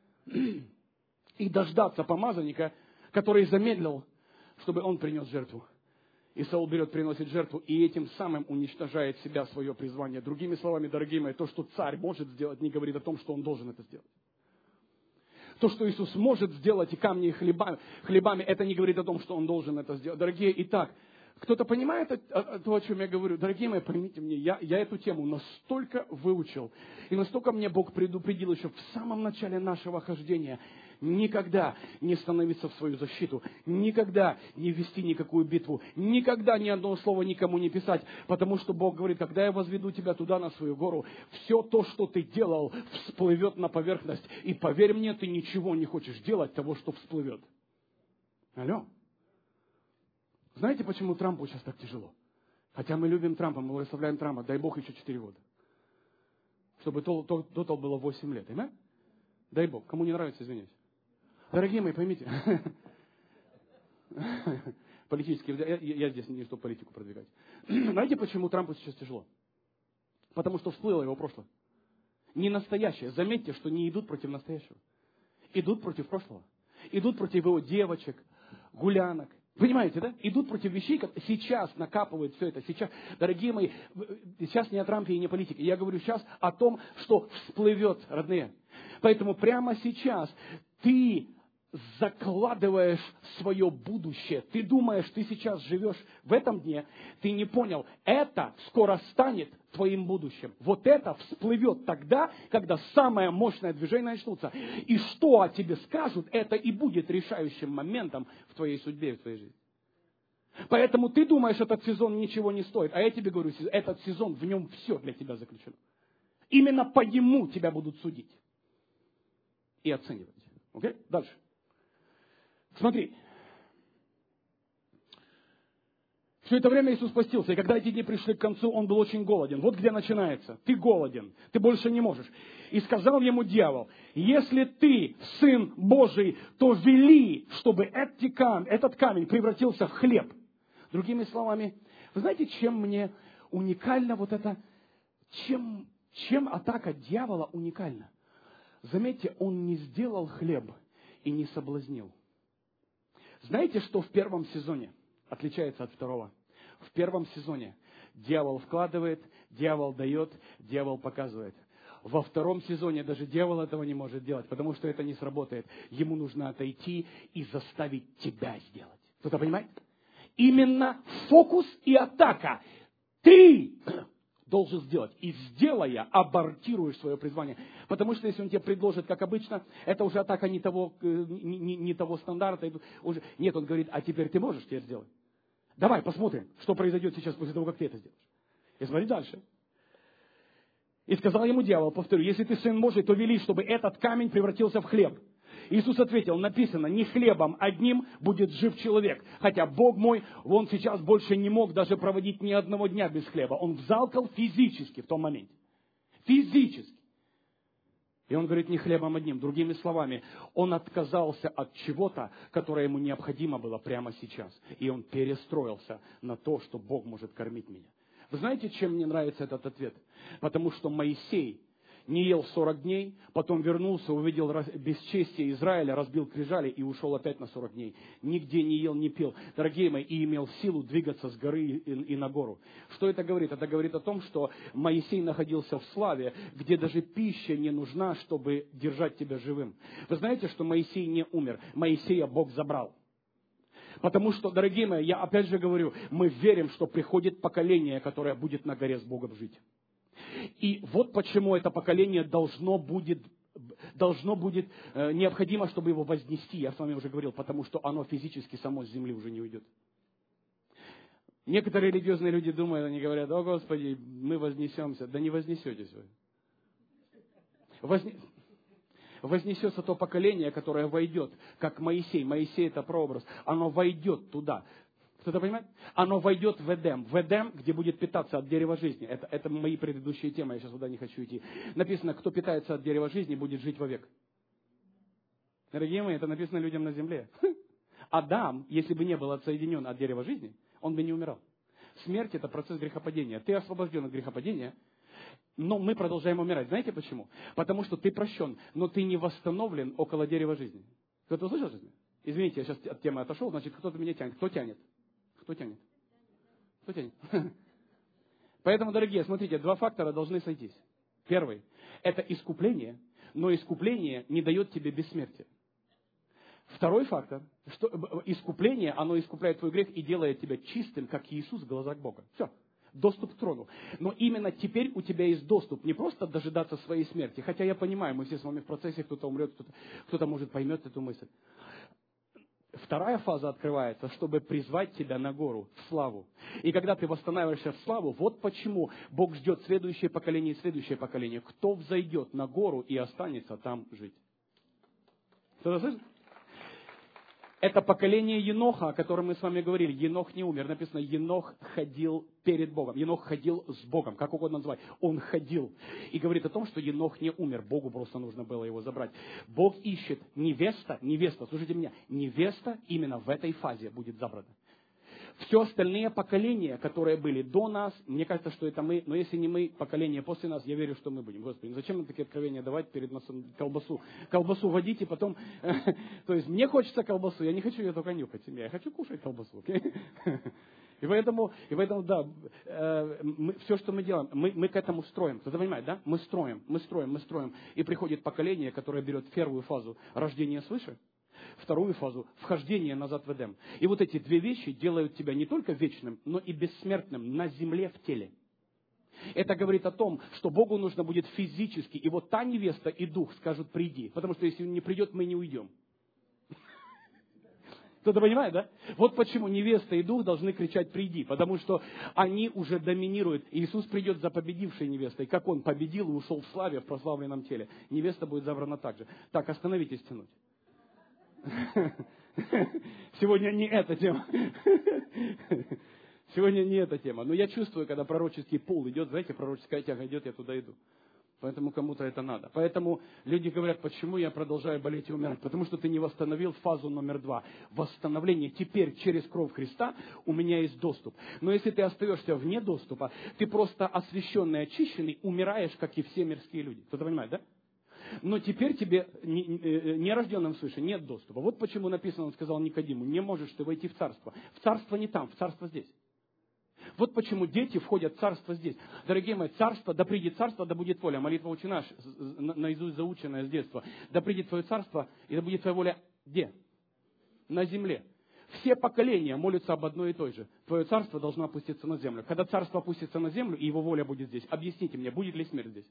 И дождаться помазанника, который замедлил, чтобы он принес жертву. И Саул берет, приносит жертву, и этим самым уничтожает себя, свое призвание. Другими словами, дорогие мои, то, что царь может сделать, не говорит о том, что он должен это сделать. То, что Иисус может сделать и камни, и хлебами, хлебами, это не говорит о том, что он должен это сделать. Дорогие, итак, кто-то понимает то, о чем я говорю? Дорогие мои, поймите мне, я, я эту тему настолько выучил, и настолько мне Бог предупредил еще в самом начале нашего хождения. Никогда не становиться в свою защиту, никогда не вести никакую битву, никогда ни одного слова никому не писать, потому что Бог говорит, когда я возведу тебя туда, на свою гору, все то, что ты делал, всплывет на поверхность, и поверь мне, ты ничего не хочешь делать того, что всплывет. Алло? Знаете, почему Трампу сейчас так тяжело? Хотя мы любим Трампа, мы благословляем Трампа, дай Бог еще четыре года. Чтобы тотал было восемь лет, понимаете? Дай Бог. Кому не нравится, извиняюсь. Дорогие мои, поймите, политические, я, я здесь не чтобы политику продвигать. Знаете, почему Трампу сейчас тяжело? Потому что всплыло его прошлое. Не настоящее. Заметьте, что не идут против настоящего. Идут против прошлого. Идут против его девочек, гулянок. Понимаете, да? Идут против вещей, как сейчас накапывают все это. Сейчас, дорогие мои, сейчас не о Трампе и не о политике. Я говорю сейчас о том, что всплывет, родные. Поэтому прямо сейчас ты закладываешь свое будущее. Ты думаешь, ты сейчас живешь в этом дне, ты не понял, это скоро станет твоим будущим. Вот это всплывет тогда, когда самое мощное движение начнутся. И что о тебе скажут, это и будет решающим моментом в твоей судьбе, в твоей жизни. Поэтому ты думаешь, этот сезон ничего не стоит. А я тебе говорю, этот сезон, в нем все для тебя заключено. Именно по нему тебя будут судить и оценивать. Окей? Дальше. Смотри. Все это время Иисус постился, и когда эти дни пришли к концу, он был очень голоден. Вот где начинается. Ты голоден, ты больше не можешь. И сказал ему дьявол, если ты Сын Божий, то вели, чтобы этот камень превратился в хлеб. Другими словами, вы знаете, чем мне уникально вот это, чем, чем атака дьявола уникальна? Заметьте, он не сделал хлеб и не соблазнил. Знаете, что в первом сезоне отличается от второго? В первом сезоне дьявол вкладывает, дьявол дает, дьявол показывает. Во втором сезоне даже дьявол этого не может делать, потому что это не сработает. Ему нужно отойти и заставить тебя сделать. Кто-то понимает? Именно фокус и атака. Ты должен сделать. И сделая, абортируешь свое призвание. Потому что если он тебе предложит, как обычно, это уже атака не того, не, не, не того стандарта. Уже... Нет, он говорит, а теперь ты можешь теперь сделать. Давай посмотрим, что произойдет сейчас после того, как ты это сделаешь. И смотри дальше. И сказал ему дьявол, повторю, если ты сын Божий, то вели, чтобы этот камень превратился в хлеб. Иисус ответил, написано, не хлебом одним будет жив человек. Хотя Бог мой, он сейчас больше не мог даже проводить ни одного дня без хлеба. Он взалкал физически в том моменте. Физически. И он говорит, не хлебом одним. Другими словами, он отказался от чего-то, которое ему необходимо было прямо сейчас. И он перестроился на то, что Бог может кормить меня. Вы знаете, чем мне нравится этот ответ? Потому что Моисей не ел сорок дней, потом вернулся, увидел бесчестие Израиля, разбил крижали и ушел опять на сорок дней. Нигде не ел, не пил. Дорогие мои, и имел силу двигаться с горы и, и на гору. Что это говорит? Это говорит о том, что Моисей находился в славе, где даже пища не нужна, чтобы держать тебя живым. Вы знаете, что Моисей не умер. Моисея Бог забрал. Потому что, дорогие мои, я опять же говорю, мы верим, что приходит поколение, которое будет на горе с Богом жить. И вот почему это поколение должно будет, должно будет э, необходимо, чтобы его вознести. Я с вами уже говорил, потому что оно физически само с земли уже не уйдет. Некоторые религиозные люди думают, они говорят, о Господи, мы вознесемся. Да не вознесетесь вы. Возне... Вознесется то поколение, которое войдет, как Моисей. Моисей это прообраз. Оно войдет туда. Кто-то понимает? Оно войдет в Эдем. В Эдем, где будет питаться от дерева жизни. Это, это мои предыдущие темы, я сейчас туда не хочу идти. Написано, кто питается от дерева жизни, будет жить вовек. Дорогие мои, это написано людям на земле. Адам, если бы не был отсоединен от дерева жизни, он бы не умирал. Смерть это процесс грехопадения. Ты освобожден от грехопадения, но мы продолжаем умирать. Знаете почему? Потому что ты прощен, но ты не восстановлен около дерева жизни. Кто-то услышал жизнь? Извините, я сейчас от темы отошел, значит, кто-то меня тянет. Кто тянет? Кто тянет? Кто тянет? Поэтому, дорогие, смотрите, два фактора должны сойтись. Первый – это искупление, но искупление не дает тебе бессмертия. Второй фактор, что искупление, оно искупляет твой грех и делает тебя чистым, как Иисус в глазах Бога. Все. Доступ к трону. Но именно теперь у тебя есть доступ. Не просто дожидаться своей смерти. Хотя я понимаю, мы все с вами в процессе, кто-то умрет, кто-то, кто-то может поймет эту мысль. Вторая фаза открывается, чтобы призвать тебя на гору, в славу. И когда ты восстанавливаешься в славу, вот почему Бог ждет следующее поколение и следующее поколение. Кто взойдет на гору и останется там жить? Кто-то слышит? Это поколение Еноха, о котором мы с вами говорили. Енох не умер. Написано, Енох ходил перед Богом. Енох ходил с Богом, как угодно назвать. Он ходил. И говорит о том, что Енох не умер. Богу просто нужно было его забрать. Бог ищет невеста, невеста, слушайте меня, невеста именно в этой фазе будет забрана. Все остальные поколения, которые были до нас, мне кажется, что это мы, но если не мы, поколение после нас, я верю, что мы будем. Господи, зачем нам такие откровения давать перед носом колбасу? Колбасу водить и потом... То есть мне хочется колбасу, я не хочу ее только нюхать себе, я хочу кушать колбасу. И поэтому, и поэтому, да, мы, все, что мы делаем, мы, мы к этому строим. Кто-то понимает, да? Мы строим, мы строим, мы строим. И приходит поколение, которое берет первую фазу рождения свыше, вторую фазу – вхождение назад в Эдем. И вот эти две вещи делают тебя не только вечным, но и бессмертным на земле в теле. Это говорит о том, что Богу нужно будет физически, и вот та невеста и дух скажут «приди», потому что если он не придет, мы не уйдем. Кто-то понимает, да? Вот почему невеста и дух должны кричать «приди», потому что они уже доминируют. Иисус придет за победившей невестой, как Он победил и ушел в славе в прославленном теле. Невеста будет забрана так же. Так, остановитесь тянуть. Сегодня не эта тема. Сегодня не эта тема. Но я чувствую, когда пророческий пул идет, знаете, пророческая тяга идет, я туда иду. Поэтому кому-то это надо. Поэтому люди говорят, почему я продолжаю болеть и умирать? Потому что ты не восстановил фазу номер два. Восстановление. Теперь через кровь Христа у меня есть доступ. Но если ты остаешься вне доступа, ты просто освященный, очищенный, умираешь, как и все мирские люди. Кто-то понимает, да? Но теперь тебе, нерожденным свыше, нет доступа. Вот почему написано, он сказал Никодиму, не можешь ты войти в царство. В царство не там, в царство здесь. Вот почему дети входят в царство здесь. Дорогие мои, царство, да придет царство, да будет воля. Молитва «Отче наш», наизусть заученная с детства. Да придет твое царство, и да будет твоя воля где? На земле. все поколения молятся об одной и той же. Твое царство должно опуститься на землю. Когда царство опустится на землю, и его воля будет здесь, объясните мне, будет ли смерть здесь?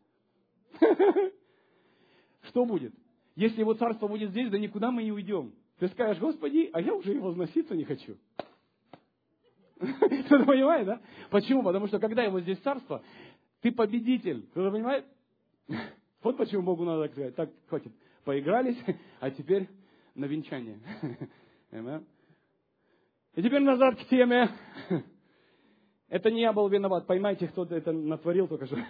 Что будет? Если его царство будет здесь, да никуда мы не уйдем. Ты скажешь: Господи, а я уже и возноситься не хочу. Кто-то понимает, да? Почему? Потому что когда его здесь царство, ты победитель. Кто-то понимает? Вот почему Богу надо сказать: так, хватит, поигрались, а теперь на венчание. И теперь назад к теме. Это не я был виноват. Поймайте, кто-то это натворил только что.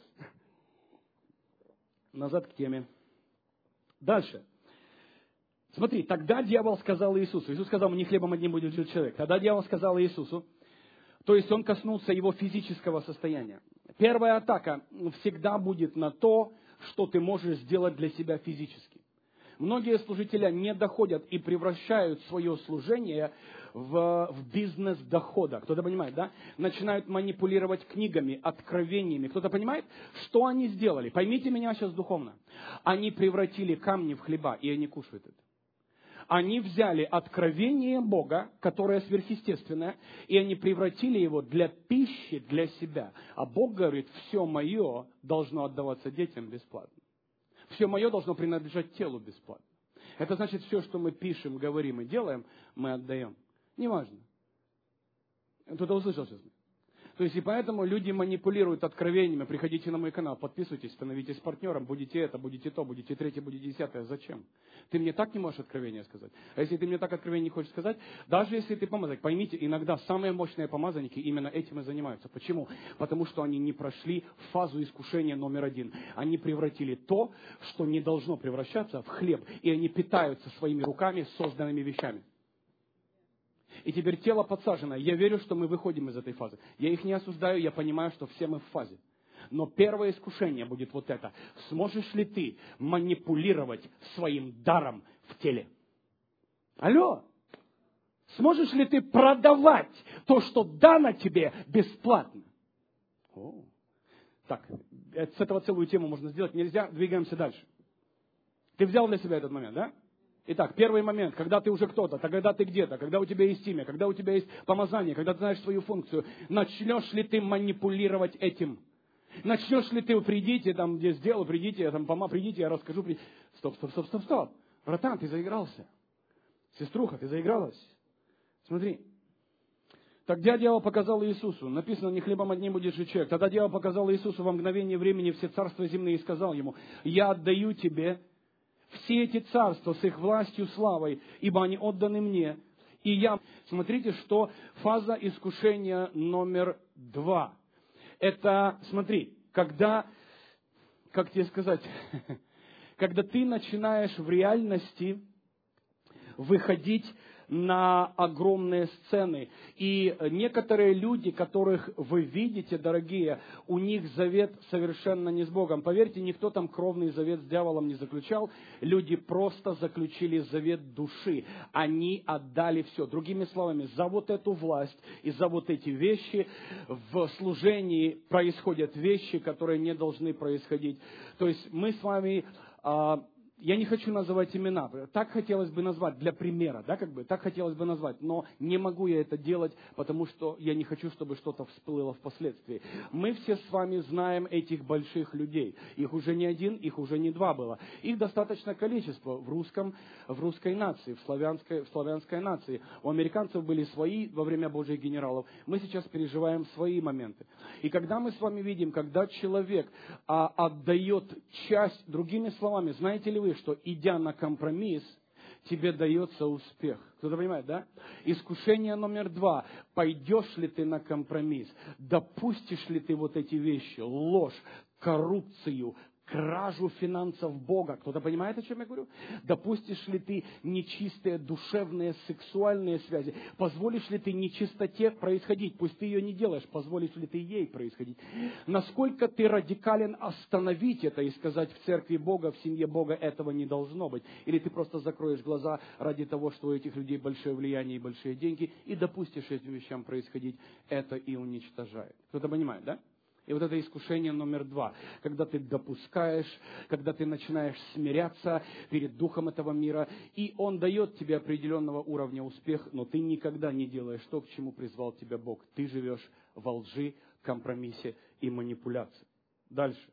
Назад к теме. Дальше. Смотри, тогда дьявол сказал Иисусу. Иисус сказал: не хлебом одним будет жить человек. Тогда дьявол сказал Иисусу, то есть он коснулся его физического состояния. Первая атака всегда будет на то, что ты можешь сделать для себя физически. Многие служители не доходят и превращают свое служение в, в бизнес дохода. Кто-то понимает, да? Начинают манипулировать книгами, откровениями. Кто-то понимает, что они сделали? Поймите меня сейчас духовно. Они превратили камни в хлеба, и они кушают это. Они взяли откровение Бога, которое сверхъестественное, и они превратили его для пищи для себя. А Бог говорит: все мое должно отдаваться детям бесплатно. Все мое должно принадлежать телу бесплатно. Это значит, все, что мы пишем, говорим и делаем, мы отдаем. Неважно. Кто-то услышал сейчас? То есть, и поэтому люди манипулируют откровениями. Приходите на мой канал, подписывайтесь, становитесь партнером, будете это, будете то, будете третье, будете десятое. Зачем? Ты мне так не можешь откровение сказать. А если ты мне так откровение не хочешь сказать, даже если ты помазанник, поймите, иногда самые мощные помазанники именно этим и занимаются. Почему? Потому что они не прошли фазу искушения номер один. Они превратили то, что не должно превращаться, в хлеб. И они питаются своими руками созданными вещами. И теперь тело подсажено. Я верю, что мы выходим из этой фазы. Я их не осуждаю, я понимаю, что все мы в фазе. Но первое искушение будет вот это. Сможешь ли ты манипулировать своим даром в теле? Алло! Сможешь ли ты продавать то, что дано тебе, бесплатно? О. Так, с этого целую тему можно сделать. Нельзя, двигаемся дальше. Ты взял для себя этот момент, да? Итак, первый момент, когда ты уже кто-то, когда ты где-то, когда у тебя есть имя, когда у тебя есть помазание, когда ты знаешь свою функцию, начнешь ли ты манипулировать этим? Начнешь ли ты, придите, там, где сделал, придите, там, пома, придите, я расскажу. При... Стоп, стоп, стоп, стоп, стоп. Братан, ты заигрался. Сеструха, ты заигралась. Смотри. Тогда дьявол показал Иисусу. Написано: не хлебом одним будет жить человек. Тогда дьявол показал Иисусу во мгновение времени все царства земные и сказал ему: я отдаю тебе все эти царства с их властью, славой, ибо они отданы мне. И я... Смотрите, что фаза искушения номер два. Это, смотри, когда, как тебе сказать, когда ты начинаешь в реальности выходить на огромные сцены. И некоторые люди, которых вы видите, дорогие, у них завет совершенно не с Богом. Поверьте, никто там кровный завет с дьяволом не заключал. Люди просто заключили завет души. Они отдали все. Другими словами, за вот эту власть и за вот эти вещи в служении происходят вещи, которые не должны происходить. То есть мы с вами... Я не хочу называть имена. Так хотелось бы назвать для примера, да, как бы, так хотелось бы назвать, но не могу я это делать, потому что я не хочу, чтобы что-то всплыло впоследствии. Мы все с вами знаем этих больших людей. Их уже не один, их уже не два было. Их достаточное количество в русском, в русской нации, в славянской, в славянской нации. У американцев были свои во время Божьих генералов. Мы сейчас переживаем свои моменты. И когда мы с вами видим, когда человек а, отдает часть, другими словами, знаете ли вы, что, идя на компромисс, тебе дается успех. Кто-то понимает, да? Искушение номер два. Пойдешь ли ты на компромисс? Допустишь ли ты вот эти вещи? Ложь, коррупцию, кражу финансов Бога. Кто-то понимает, о чем я говорю? Допустишь ли ты нечистые душевные, сексуальные связи? Позволишь ли ты нечистоте происходить? Пусть ты ее не делаешь, позволишь ли ты ей происходить? Насколько ты радикален остановить это и сказать: в церкви Бога, в семье Бога этого не должно быть? Или ты просто закроешь глаза ради того, что у этих людей большое влияние и большие деньги, и допустишь этим вещам происходить, это и уничтожает. Кто-то понимает, да? И вот это искушение номер два, когда ты допускаешь, когда ты начинаешь смиряться перед духом этого мира, и он дает тебе определенного уровня успех, но ты никогда не делаешь то, к чему призвал тебя Бог. Ты живешь во лжи, компромиссе и манипуляции. Дальше.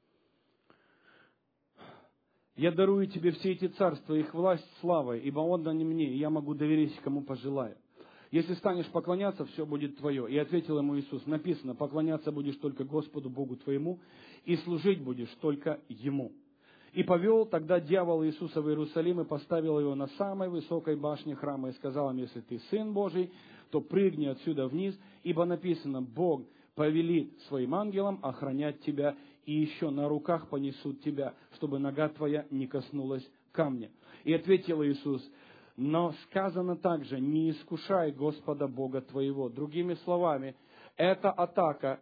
Я дарую тебе все эти царства, их власть, слава, ибо отданы мне, и я могу доверить, кому пожелаю. Если станешь поклоняться, все будет твое. И ответил ему Иисус, написано, поклоняться будешь только Господу Богу твоему, и служить будешь только Ему. И повел тогда дьявол Иисуса в Иерусалим, и поставил его на самой высокой башне храма, и сказал им, если ты Сын Божий, то прыгни отсюда вниз, ибо написано, Бог повелит своим ангелам охранять тебя, и еще на руках понесут тебя, чтобы нога твоя не коснулась камня. И ответил Иисус, но сказано также, не искушай Господа Бога твоего. Другими словами, эта атака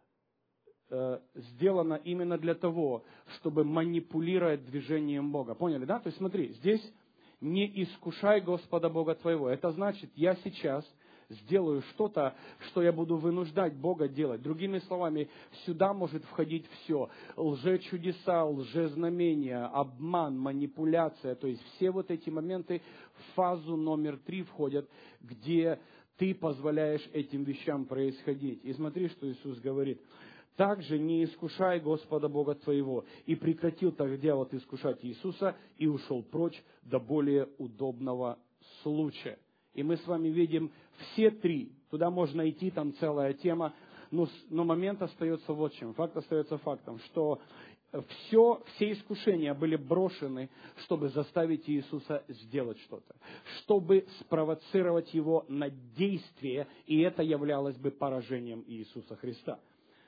э, сделана именно для того, чтобы манипулировать движением Бога. Поняли, да? То есть смотри, здесь не искушай Господа Бога твоего. Это значит, я сейчас сделаю что-то, что я буду вынуждать Бога делать. Другими словами, сюда может входить все. Лжечудеса, лжезнамения, обман, манипуляция. То есть все вот эти моменты в фазу номер три входят, где ты позволяешь этим вещам происходить. И смотри, что Иисус говорит. Также не искушай Господа Бога твоего. И прекратил так дьявол искушать Иисуса и ушел прочь до более удобного случая. И мы с вами видим все три. Туда можно идти, там целая тема. Но, но момент остается вот чем. Факт остается фактом, что все, все искушения были брошены, чтобы заставить Иисуса сделать что-то. Чтобы спровоцировать Его на действие. И это являлось бы поражением Иисуса Христа.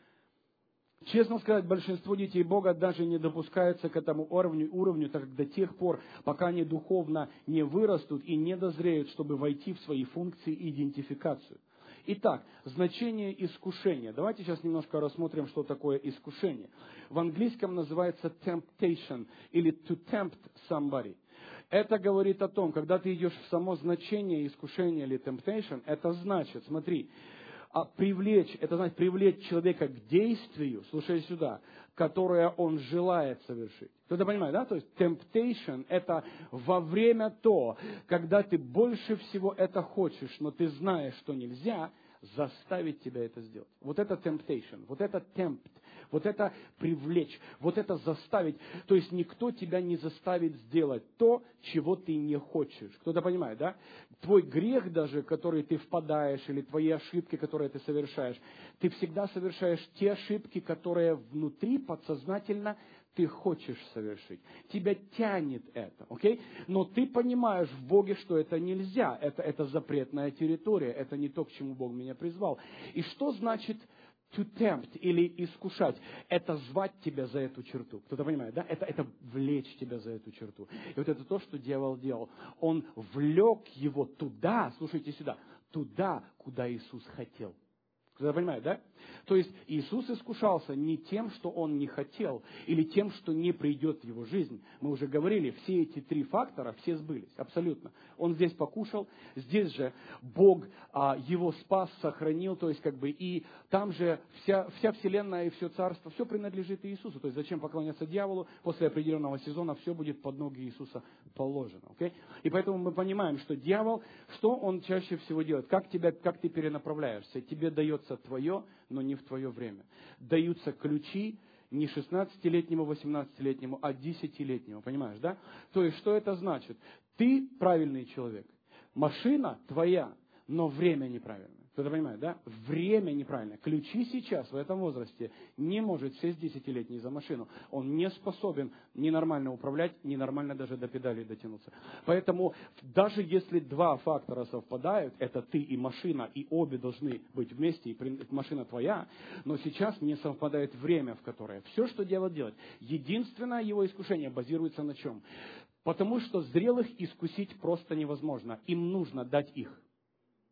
Честно сказать, большинство детей Бога даже не допускаются к этому уровню, уровню так как до тех пор, пока они духовно не вырастут и не дозреют, чтобы войти в свои функции и идентификацию. Итак, значение искушения. Давайте сейчас немножко рассмотрим, что такое искушение. В английском называется temptation или to tempt somebody. Это говорит о том, когда ты идешь в само значение искушения или temptation, это значит, смотри, а привлечь, это значит привлечь человека к действию, слушай сюда, которое он желает совершить. Кто-то понимает, да? То есть temptation – это во время то, когда ты больше всего это хочешь, но ты знаешь, что нельзя, заставить тебя это сделать. Вот это temptation, вот это tempt, вот это привлечь, вот это заставить. То есть никто тебя не заставит сделать то, чего ты не хочешь. Кто-то понимает, да? Твой грех даже, в который ты впадаешь, или твои ошибки, которые ты совершаешь, ты всегда совершаешь те ошибки, которые внутри подсознательно ты хочешь совершить. Тебя тянет это, окей? Но ты понимаешь в Боге, что это нельзя. Это, это запретная территория. Это не то, к чему Бог меня призвал. И что значит to tempt или искушать? Это звать тебя за эту черту. Кто-то понимает, да? Это, это влечь тебя за эту черту. И вот это то, что дьявол делал. Он влек его туда, слушайте сюда, туда, куда Иисус хотел. Кто-то понимает, да? То есть Иисус искушался не тем, что Он не хотел, или тем, что не придет в Его жизнь. Мы уже говорили, все эти три фактора, все сбылись, абсолютно. Он здесь покушал, здесь же Бог а, Его спас, сохранил, то есть как бы и там же вся, вся вселенная и все царство, все принадлежит Иисусу. То есть зачем поклоняться дьяволу? После определенного сезона все будет под ноги Иисуса положено. Okay? И поэтому мы понимаем, что дьявол, что он чаще всего делает? Как, тебя, как ты перенаправляешься? Тебе дается твое, но не в твое время. Даются ключи не шестнадцатилетнему, восемнадцатилетнему, а десятилетнему. Понимаешь, да? То есть, что это значит? Ты правильный человек. Машина твоя, но время неправильное. Кто-то понимает, да? Время неправильное. Ключи сейчас, в этом возрасте, не может сесть десятилетний за машину. Он не способен ненормально управлять, ненормально даже до педалей дотянуться. Поэтому даже если два фактора совпадают, это ты и машина, и обе должны быть вместе, и машина твоя, но сейчас не совпадает время, в которое. Все, что дело делать. Единственное его искушение базируется на чем? Потому что зрелых искусить просто невозможно. Им нужно дать их.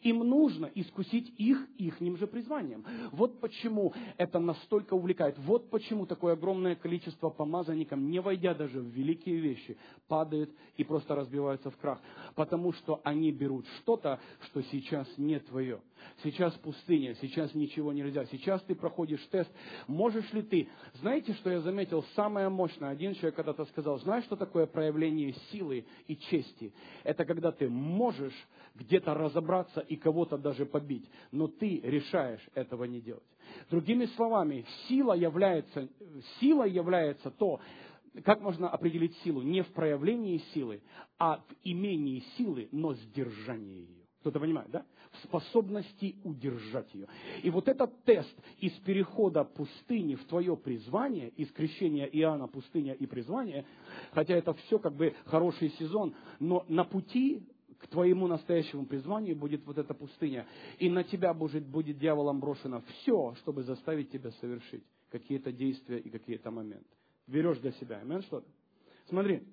Им нужно искусить их ихним же призванием. Вот почему это настолько увлекает. Вот почему такое огромное количество помазанников, не войдя даже в великие вещи, падает и просто разбиваются в крах. Потому что они берут что-то, что сейчас не твое. Сейчас пустыня, сейчас ничего нельзя. Сейчас ты проходишь тест. Можешь ли ты? Знаете, что я заметил? Самое мощное. Один человек когда-то сказал, знаешь, что такое проявление силы и чести? Это когда ты можешь где-то разобраться и кого-то даже побить, но ты решаешь этого не делать. Другими словами, сила является, сила является то, как можно определить силу? Не в проявлении силы, а в имении силы, но сдержании ее. Кто-то понимает, да? В способности удержать ее. И вот этот тест из перехода пустыни в твое призвание, из крещения Иоанна пустыня и призвание, хотя это все как бы хороший сезон, но на пути к твоему настоящему призванию будет вот эта пустыня. И на тебя будет, будет дьяволом брошено все, чтобы заставить тебя совершить какие-то действия и какие-то моменты. Берешь для себя. Аминь, что-то? Смотри.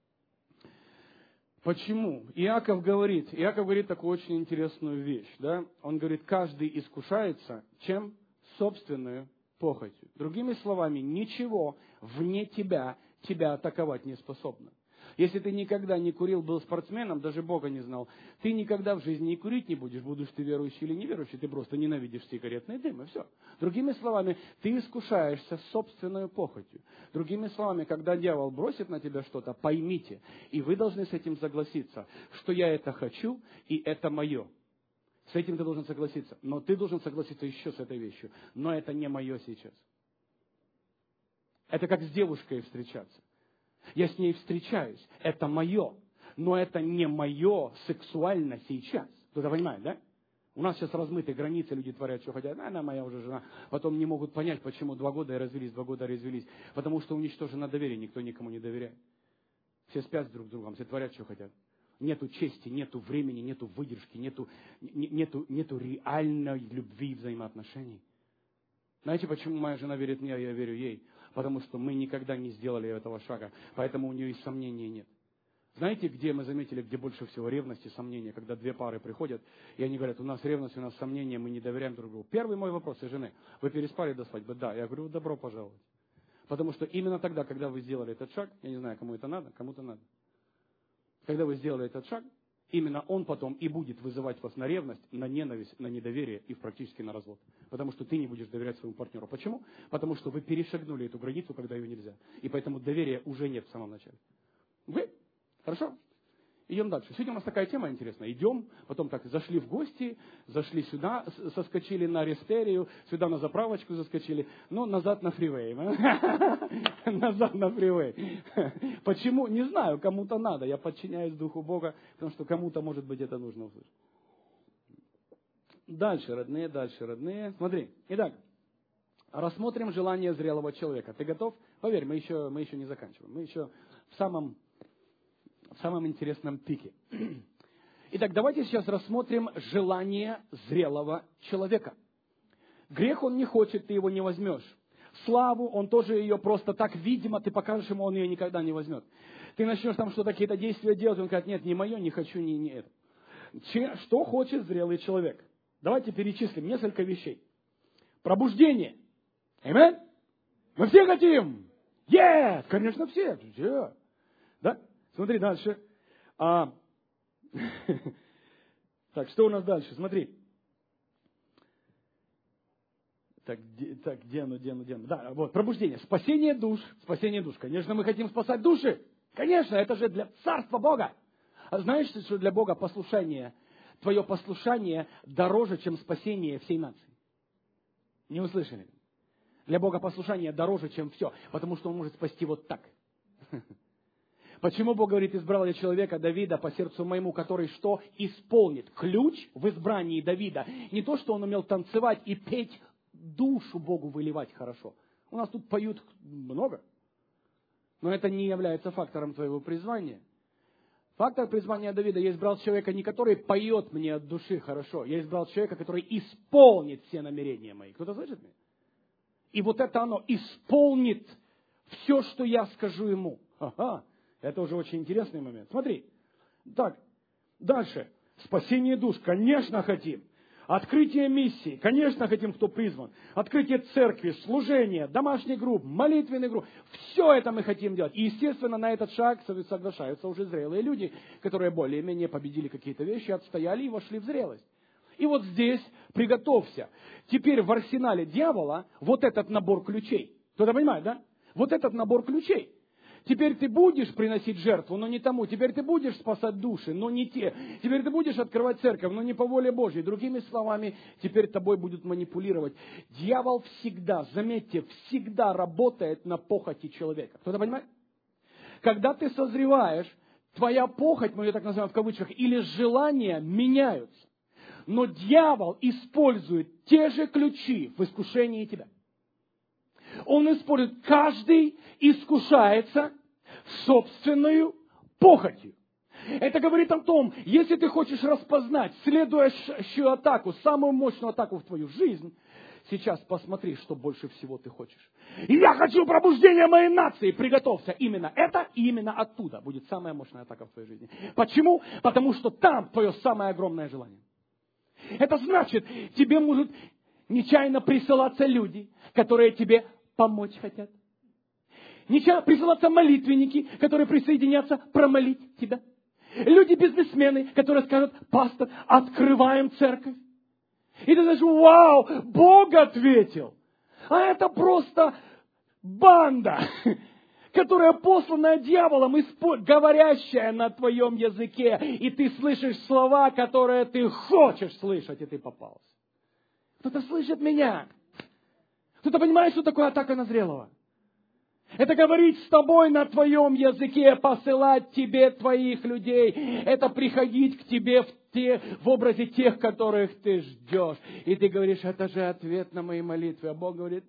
Почему? Иаков говорит, Иаков говорит такую очень интересную вещь. Да? Он говорит, каждый искушается чем? Собственную похотью. Другими словами, ничего вне тебя тебя атаковать не способно. Если ты никогда не курил, был спортсменом, даже Бога не знал, ты никогда в жизни и курить не будешь, будешь ты верующий или неверующий, ты просто ненавидишь сигаретный дым, и все. Другими словами, ты искушаешься собственную похотью. Другими словами, когда дьявол бросит на тебя что-то, поймите, и вы должны с этим согласиться, что я это хочу, и это мое. С этим ты должен согласиться. Но ты должен согласиться еще с этой вещью. Но это не мое сейчас. Это как с девушкой встречаться. Я с ней встречаюсь. Это мое. Но это не мое сексуально сейчас. Кто-то понимает, да? У нас сейчас размыты границы, люди творят, что хотят. Она моя уже жена. Потом не могут понять, почему два года и развелись, два года развелись. Потому что уничтожено доверие, никто никому не доверяет. Все спят друг с другом, все творят, что хотят. Нету чести, нету времени, нету выдержки, нету, нету, нету реальной любви и взаимоотношений. Знаете, почему моя жена верит мне, а я верю ей? Потому что мы никогда не сделали этого шага, поэтому у нее и сомнений нет. Знаете, где мы заметили, где больше всего ревности, сомнения, когда две пары приходят, и они говорят, у нас ревность, у нас сомнения, мы не доверяем друг другу. Первый мой вопрос из жены, вы переспали до свадьбы? Да. Я говорю, добро пожаловать. Потому что именно тогда, когда вы сделали этот шаг, я не знаю, кому это надо, кому-то надо. Когда вы сделали этот шаг, именно он потом и будет вызывать вас на ревность, на ненависть, на недоверие и практически на развод. Потому что ты не будешь доверять своему партнеру. Почему? Потому что вы перешагнули эту границу, когда ее нельзя. И поэтому доверия уже нет в самом начале. Вы? Хорошо? Идем дальше. Сегодня у нас такая тема интересная. Идем, потом так зашли в гости, зашли сюда, соскочили на Рестерию, сюда на заправочку заскочили, но назад на фривей. Назад на фривей. Почему? Не знаю, кому-то надо. Я подчиняюсь Духу Бога, потому что кому-то, может быть, это нужно услышать. Дальше, родные, дальше, родные. Смотри. Итак, рассмотрим желание зрелого человека. Ты готов? Поверь, мы еще, мы еще не заканчиваем. Мы еще в самом... в самом интересном пике. Итак, давайте сейчас рассмотрим желание зрелого человека. Грех он не хочет, ты его не возьмешь. Славу он тоже ее просто так, видимо, ты покажешь ему, он ее никогда не возьмет. Ты начнешь там что-то, какие-то действия делать, он говорит, нет, не мое, не хочу, не, не это. Че, что хочет зрелый человек? Давайте перечислим несколько вещей. Пробуждение. Аминь? Мы все хотим. Yes! Конечно, все. Yeah. Да? Смотри дальше. А... так, что у нас дальше? Смотри. Так, где, так, где оно, где оно, где оно? Да, вот, пробуждение. Спасение душ. Спасение душ. Конечно, мы хотим спасать души. Конечно, это же для Царства Бога. А знаешь, что для Бога послушание, твое послушание дороже, чем спасение всей нации? Не услышали? Для Бога послушание дороже, чем все. Потому что Он может спасти вот так. Почему Бог говорит, избрал я человека Давида по сердцу моему, который что? Исполнит ключ в избрании Давида. Не то, что он умел танцевать и петь, душу Богу выливать хорошо. У нас тут поют много. Но это не является фактором твоего призвания. Фактор призвания Давида: я избрал человека, не который поет мне от души хорошо. Я избрал человека, который исполнит все намерения мои. Кто-то слышит меня? И вот это оно исполнит все, что я скажу ему. Ага. Это уже очень интересный момент. Смотри. Так, дальше. Спасение душ, конечно, хотим. Открытие миссии, конечно, хотим, кто призван. Открытие церкви, служение, домашних групп, молитвенных групп. Все это мы хотим делать. И, естественно, на этот шаг соглашаются уже зрелые люди, которые более-менее победили какие-то вещи, отстояли и вошли в зрелость. И вот здесь приготовься. Теперь в арсенале дьявола вот этот набор ключей. Кто-то понимает, да? Вот этот набор ключей. Теперь ты будешь приносить жертву, но не тому. Теперь ты будешь спасать души, но не те. Теперь ты будешь открывать церковь, но не по воле Божьей. Другими словами, теперь тобой будут манипулировать. Дьявол всегда, заметьте, всегда работает на похоти человека. Кто-то понимает? Когда ты созреваешь, твоя похоть, мы ее так называем в кавычках, или желания меняются. Но дьявол использует те же ключи в искушении тебя. Он использует, каждый искушается собственную похотью. Это говорит о том, если ты хочешь распознать следующую атаку, самую мощную атаку в твою жизнь, сейчас посмотри, что больше всего ты хочешь. Я хочу пробуждения моей нации, приготовься. Именно это и именно оттуда будет самая мощная атака в твоей жизни. Почему? Потому что там твое самое огромное желание. Это значит, тебе могут нечаянно присылаться люди, которые тебе помочь хотят. Нечаянно присылаться молитвенники, которые присоединятся промолить тебя. Люди-бизнесмены, которые скажут: пастор, открываем церковь. И ты знаешь: вау, Бог ответил. А это просто банда, которая послана дьяволом, говорящая на твоем языке. И ты слышишь слова, которые ты хочешь слышать, и ты попался. Кто-то слышит меня. Кто-то понимает, что такое атака на зрелого? Это говорить с тобой на твоем языке, посылать тебе твоих людей. Это приходить к тебе в, те, в образе тех, которых ты ждешь. И ты говоришь: это же ответ на мои молитвы. А Бог говорит: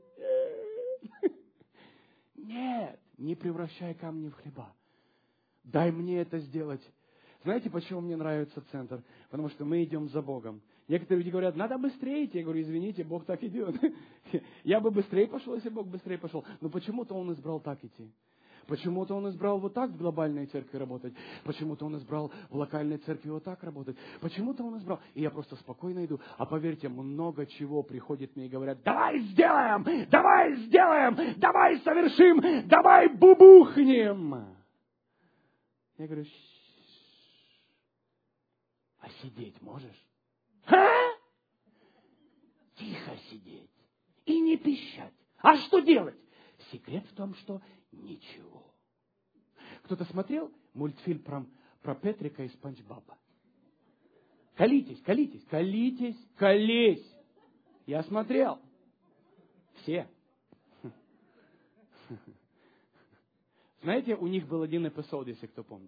нет, не превращай камни в хлеба. Дай мне это сделать. Знаете, почему мне нравится центр? Потому что мы идем за Богом. Некоторые люди говорят: надо быстрее идти. Я говорю: извините, Бог так идет. Я бы быстрее пошел, если Бог быстрее пошел. Но почему-то Он избрал так идти. Почему-то Он избрал вот так в глобальной церкви работать. Почему-то Он избрал в локальной церкви вот так работать. Почему-то Он избрал. И я просто спокойно иду. А поверьте, много чего приходит мне и говорят: давай сделаем, давай сделаем, давай совершим, давай бубухнем. Я говорю: а сидеть можешь? А? Тихо сидеть и не пищать. А что делать? Секрет в том, что ничего. Кто-то смотрел мультфильм про, про Петрика и Спанч Боба? Колитесь, колитесь, колитесь, колись. Я смотрел. Все. Знаете, у них был один эпизод, если кто помнит.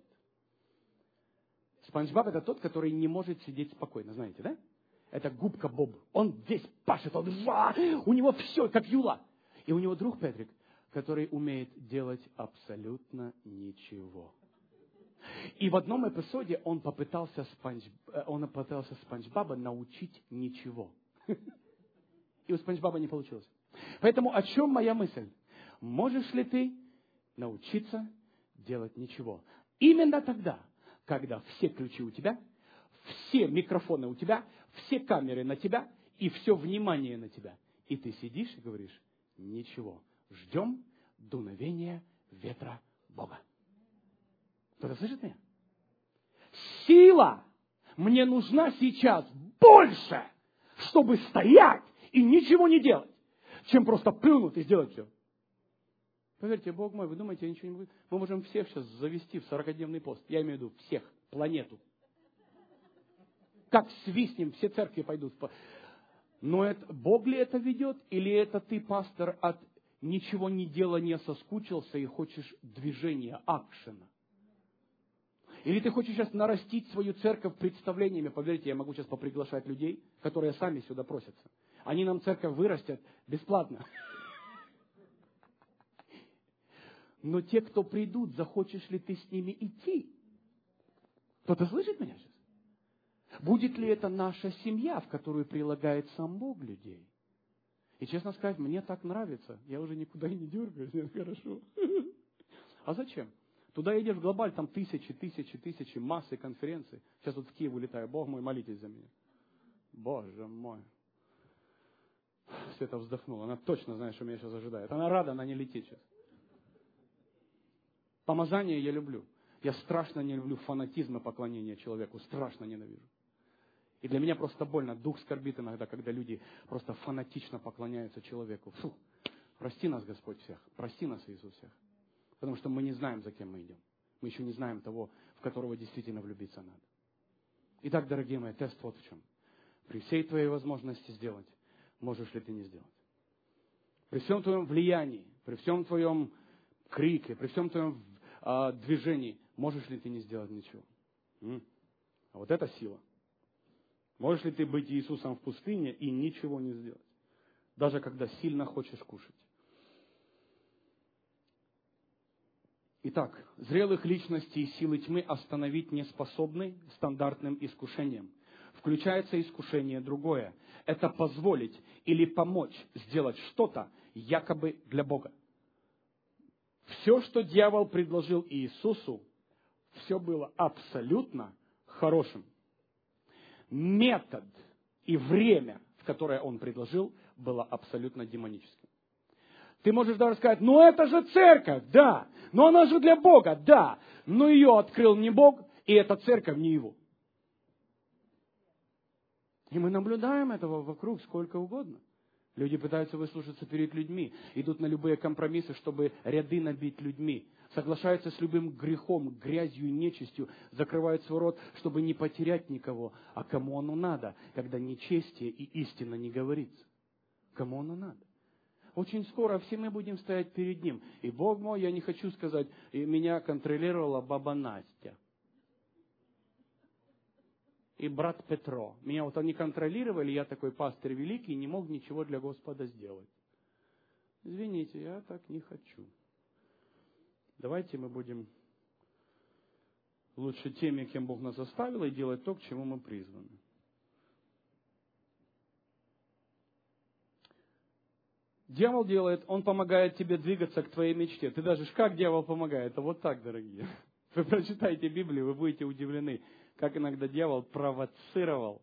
Спанч Боб — это тот, который не может сидеть спокойно, знаете, да? Это губка Боб. Он весь пашет, он жа, у него все, как юла. И у него друг Петрик, который умеет делать абсолютно ничего. И в одном эпизоде он попытался Спанч, он попытался Спанч Боба научить ничего. И у Спанч Боба не получилось. Поэтому о чем моя мысль? Можешь ли ты научиться делать ничего? Именно тогда, когда все ключи у тебя, все микрофоны у тебя, все камеры на тебя и все внимание на тебя. И ты сидишь и говоришь: ничего, ждем дуновения ветра Бога. Кто-то слышит меня? Сила мне нужна сейчас больше, чтобы стоять и ничего не делать, чем просто плюнуть и сделать все. Поверьте, Бог мой, вы думаете, я ничего не буду? Мы можем всех сейчас завести в сорокадневный пост. Я имею в виду всех, планету. Как свистнем, все церкви пойдут. Но это, Бог ли это ведет? Или это ты, пастор, от ничего не делания соскучился и хочешь движения, акшена? Или ты хочешь сейчас нарастить свою церковь представлениями? Поверьте, я могу сейчас поприглашать людей, которые сами сюда просятся. Они нам церковь вырастят бесплатно. Но те, кто придут, захочешь ли ты с ними идти? Кто-то слышит меня сейчас? Будет ли это наша семья, в которую прилагает сам Бог людей? И честно сказать, мне так нравится. Я уже никуда и не дергаюсь, мне хорошо. А зачем? Туда едешь в глобаль, там тысячи, тысячи, тысячи, массы конференций. Сейчас вот в Киев улетаю. Бог мой, молитесь за меня. Боже мой. Света вздохнула. Она точно знает, что меня сейчас ожидает. Она рада, она не летит сейчас. Помазание я люблю. Я страшно не люблю фанатизм и поклонение человеку. Страшно ненавижу. И для меня просто больно. Дух скорбит иногда, когда люди просто фанатично поклоняются человеку. Фу. Прости нас, Господь, всех. Прости нас, Иисус, всех. Потому что мы не знаем, за кем мы идем. Мы еще не знаем того, в которого действительно влюбиться надо. Итак, дорогие мои, тест вот в чем. При всей твоей возможности сделать, можешь ли ты не сделать? При всем твоем влиянии, при всем твоем крике, при всем твоем а, движении, можешь ли ты не сделать ничего? М? А вот это сила. Можешь ли ты быть Иисусом в пустыне и ничего не сделать? Даже когда сильно хочешь кушать. Итак, зрелых личностей и силы тьмы остановить не способны стандартным искушением. Включается искушение другое. Это позволить или помочь сделать что-то якобы для Бога. Все, что дьявол предложил Иисусу, все было абсолютно хорошим. Метод и время, в которое он предложил, было абсолютно демоническим. Ты можешь даже сказать, ну это же церковь, да, но она же для Бога, да, но ее открыл не Бог, и эта церковь не его. И мы наблюдаем этого вокруг сколько угодно. Люди пытаются выслужиться перед людьми, идут на любые компромиссы, чтобы ряды набить людьми. Соглашаются с любым грехом, грязью и нечистью, закрывают свой рот, чтобы не потерять никого. А кому оно надо, когда нечестие и истина не говорится? Кому оно надо? Очень скоро все мы будем стоять перед Ним. И Бог мой, я не хочу сказать, и меня контролировала баба Настя. И брат Петро. Меня вот они контролировали, я такой пастырь великий, не мог ничего для Господа сделать. Извините, я так не хочу. Давайте мы будем лучше теми, кем Бог нас заставил, и делать то, к чему мы призваны. Дьявол делает, он помогает тебе двигаться к твоей мечте. Ты даже, как дьявол помогает? А вот так, дорогие. Вы прочитаете Библию, вы будете удивлены, как иногда дьявол провоцировал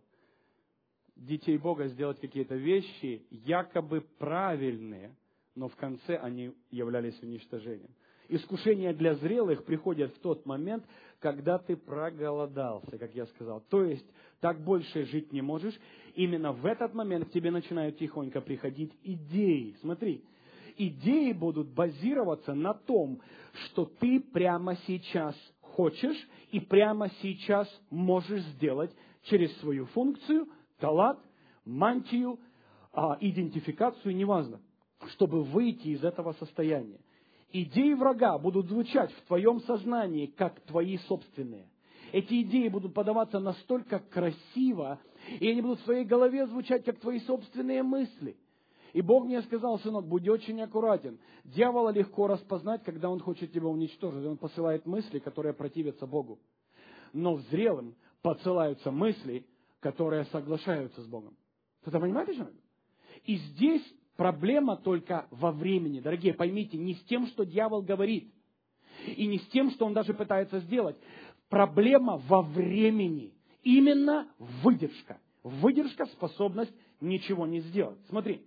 детей Бога сделать какие-то вещи, якобы правильные, но в конце они являлись уничтожением. Искушения для зрелых приходят в тот момент, когда ты проголодался, как я сказал. То есть, так больше жить не можешь. Именно в этот момент к тебе начинают тихонько приходить идеи. Смотри, идеи будут базироваться на том, что ты прямо сейчас хочешь и прямо сейчас можешь сделать через свою функцию, талант, мантию, идентификацию, неважно, чтобы выйти из этого состояния. Идеи врага будут звучать в твоем сознании, как твои собственные. Эти идеи будут подаваться настолько красиво, и они будут в твоей голове звучать, как твои собственные мысли. И Бог мне сказал, сынок, будь очень аккуратен. Дьявола легко распознать, когда он хочет тебя уничтожить. Он посылает мысли, которые противятся Богу. Но в зрелым посылаются мысли, которые соглашаются с Богом. Кто-то понимает, о чем это? И здесь проблема только во времени. Дорогие, поймите, не с тем, что дьявол говорит, и не с тем, что он даже пытается сделать. Проблема во времени. Именно выдержка. Выдержка, способность ничего не сделать. Смотри.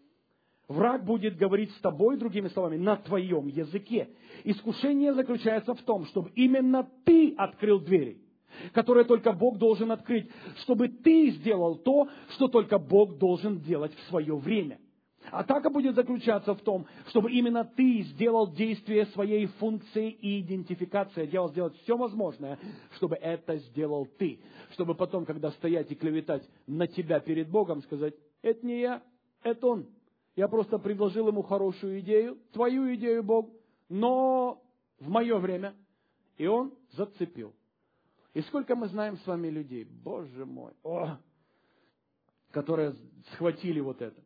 Враг будет говорить с тобой, другими словами, на твоем языке. Искушение заключается в том, чтобы именно ты открыл двери, которые только Бог должен открыть, чтобы ты сделал то, что только Бог должен делать в свое время. Атака будет заключаться в том, чтобы именно ты сделал действие своей функции и идентификации. Дьявол сделает все возможное, чтобы это сделал ты. Чтобы потом, когда стоять и клеветать на тебя перед Богом, сказать, это не я, это он. Я просто предложил ему хорошую идею, твою идею, Бог, но в мое время. И он зацепил. И сколько мы знаем с вами людей, Боже мой, о, которые схватили вот это.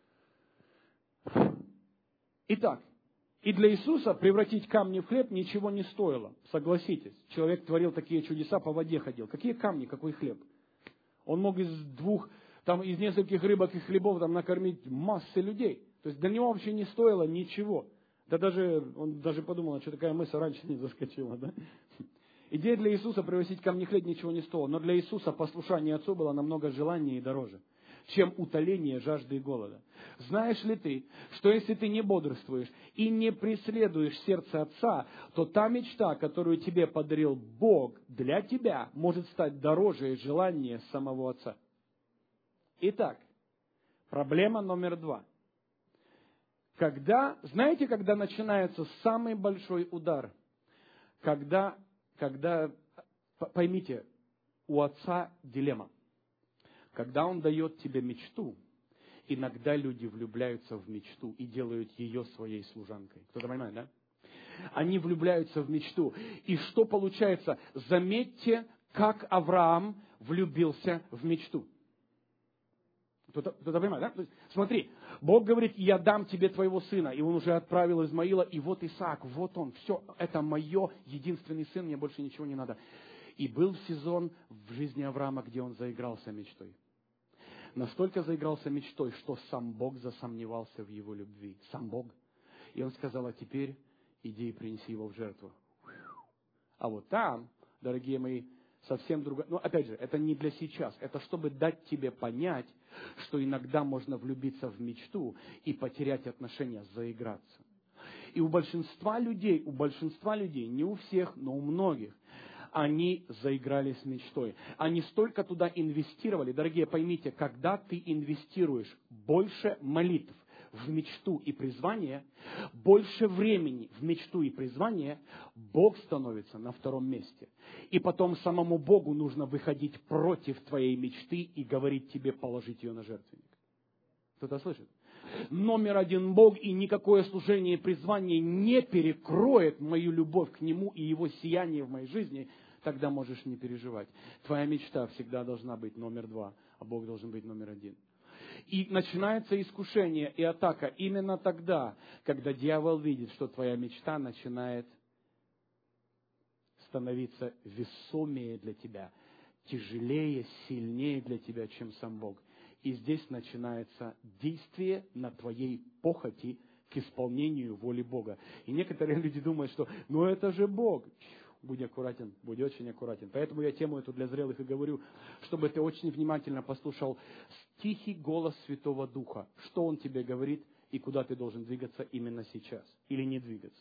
Итак, и для Иисуса превратить камни в хлеб ничего не стоило. Согласитесь, человек творил такие чудеса, по воде ходил. Какие камни, какой хлеб? Он мог из двух... Там из нескольких рыбок и хлебов там накормить массы людей. То есть для него вообще не стоило ничего. Да даже, он даже подумал, а что такая мысль раньше не заскочила, да? Идея для Иисуса привозить камни хлеб ничего не стоила, но для Иисуса послушание Отцу было намного желаннее и дороже, чем утоление жажды и голода. Знаешь ли ты, что если ты не бодрствуешь и не преследуешь сердце Отца, то та мечта, которую тебе подарил Бог для тебя, может стать дороже желания самого Отца. Итак, проблема номер два. Когда, знаете, когда начинается самый большой удар? Когда, когда, поймите, у Отца дилемма. Когда Он дает тебе мечту, иногда люди влюбляются в мечту и делают ее своей служанкой. Кто-то понимает, да? Они влюбляются в мечту. И что получается? Заметьте, как Авраам влюбился в мечту. Кто-то, кто-то понимает, да? То есть, смотри, Бог говорит, я дам тебе твоего сына. И он уже отправил Измаила, и вот Исаак, вот он, все, это мое, единственный сын, мне больше ничего не надо. И был сезон в жизни Авраама, где он заигрался мечтой. Настолько заигрался мечтой, что сам Бог засомневался в его любви. Сам Бог. И он сказал, а теперь иди и принеси его в жертву. А вот там, дорогие мои, совсем другое. Но опять же, это не для сейчас. Это чтобы дать тебе понять, что иногда можно влюбиться в мечту и потерять отношения, заиграться. И у большинства людей, у большинства людей, не у всех, но у многих, они заигрались с мечтой. Они столько туда инвестировали. Дорогие, поймите, когда ты инвестируешь больше молитв в мечту и призвание, больше времени в мечту и призвание, Бог становится на втором месте. И потом самому Богу нужно выходить против твоей мечты и говорить тебе положить ее на жертвенник. Кто-то слышит? Номер один Бог, и никакое служение и призвание не перекроет мою любовь к Нему и Его сияние в моей жизни, тогда можешь не переживать. Твоя мечта всегда должна быть номер два, а Бог должен быть номер один. И начинается искушение и атака именно тогда, когда дьявол видит, что твоя мечта начинает становиться весомее для тебя, тяжелее, сильнее для тебя, чем сам Бог. И здесь начинается действие на твоей похоти к исполнению воли Бога. И некоторые люди думают, что ну это же Бог. Будь аккуратен, будь очень аккуратен. Поэтому я тему эту для зрелых и говорю, чтобы ты очень внимательно послушал тихий голос Святого Духа, что Он тебе говорит и куда ты должен двигаться именно сейчас или не двигаться.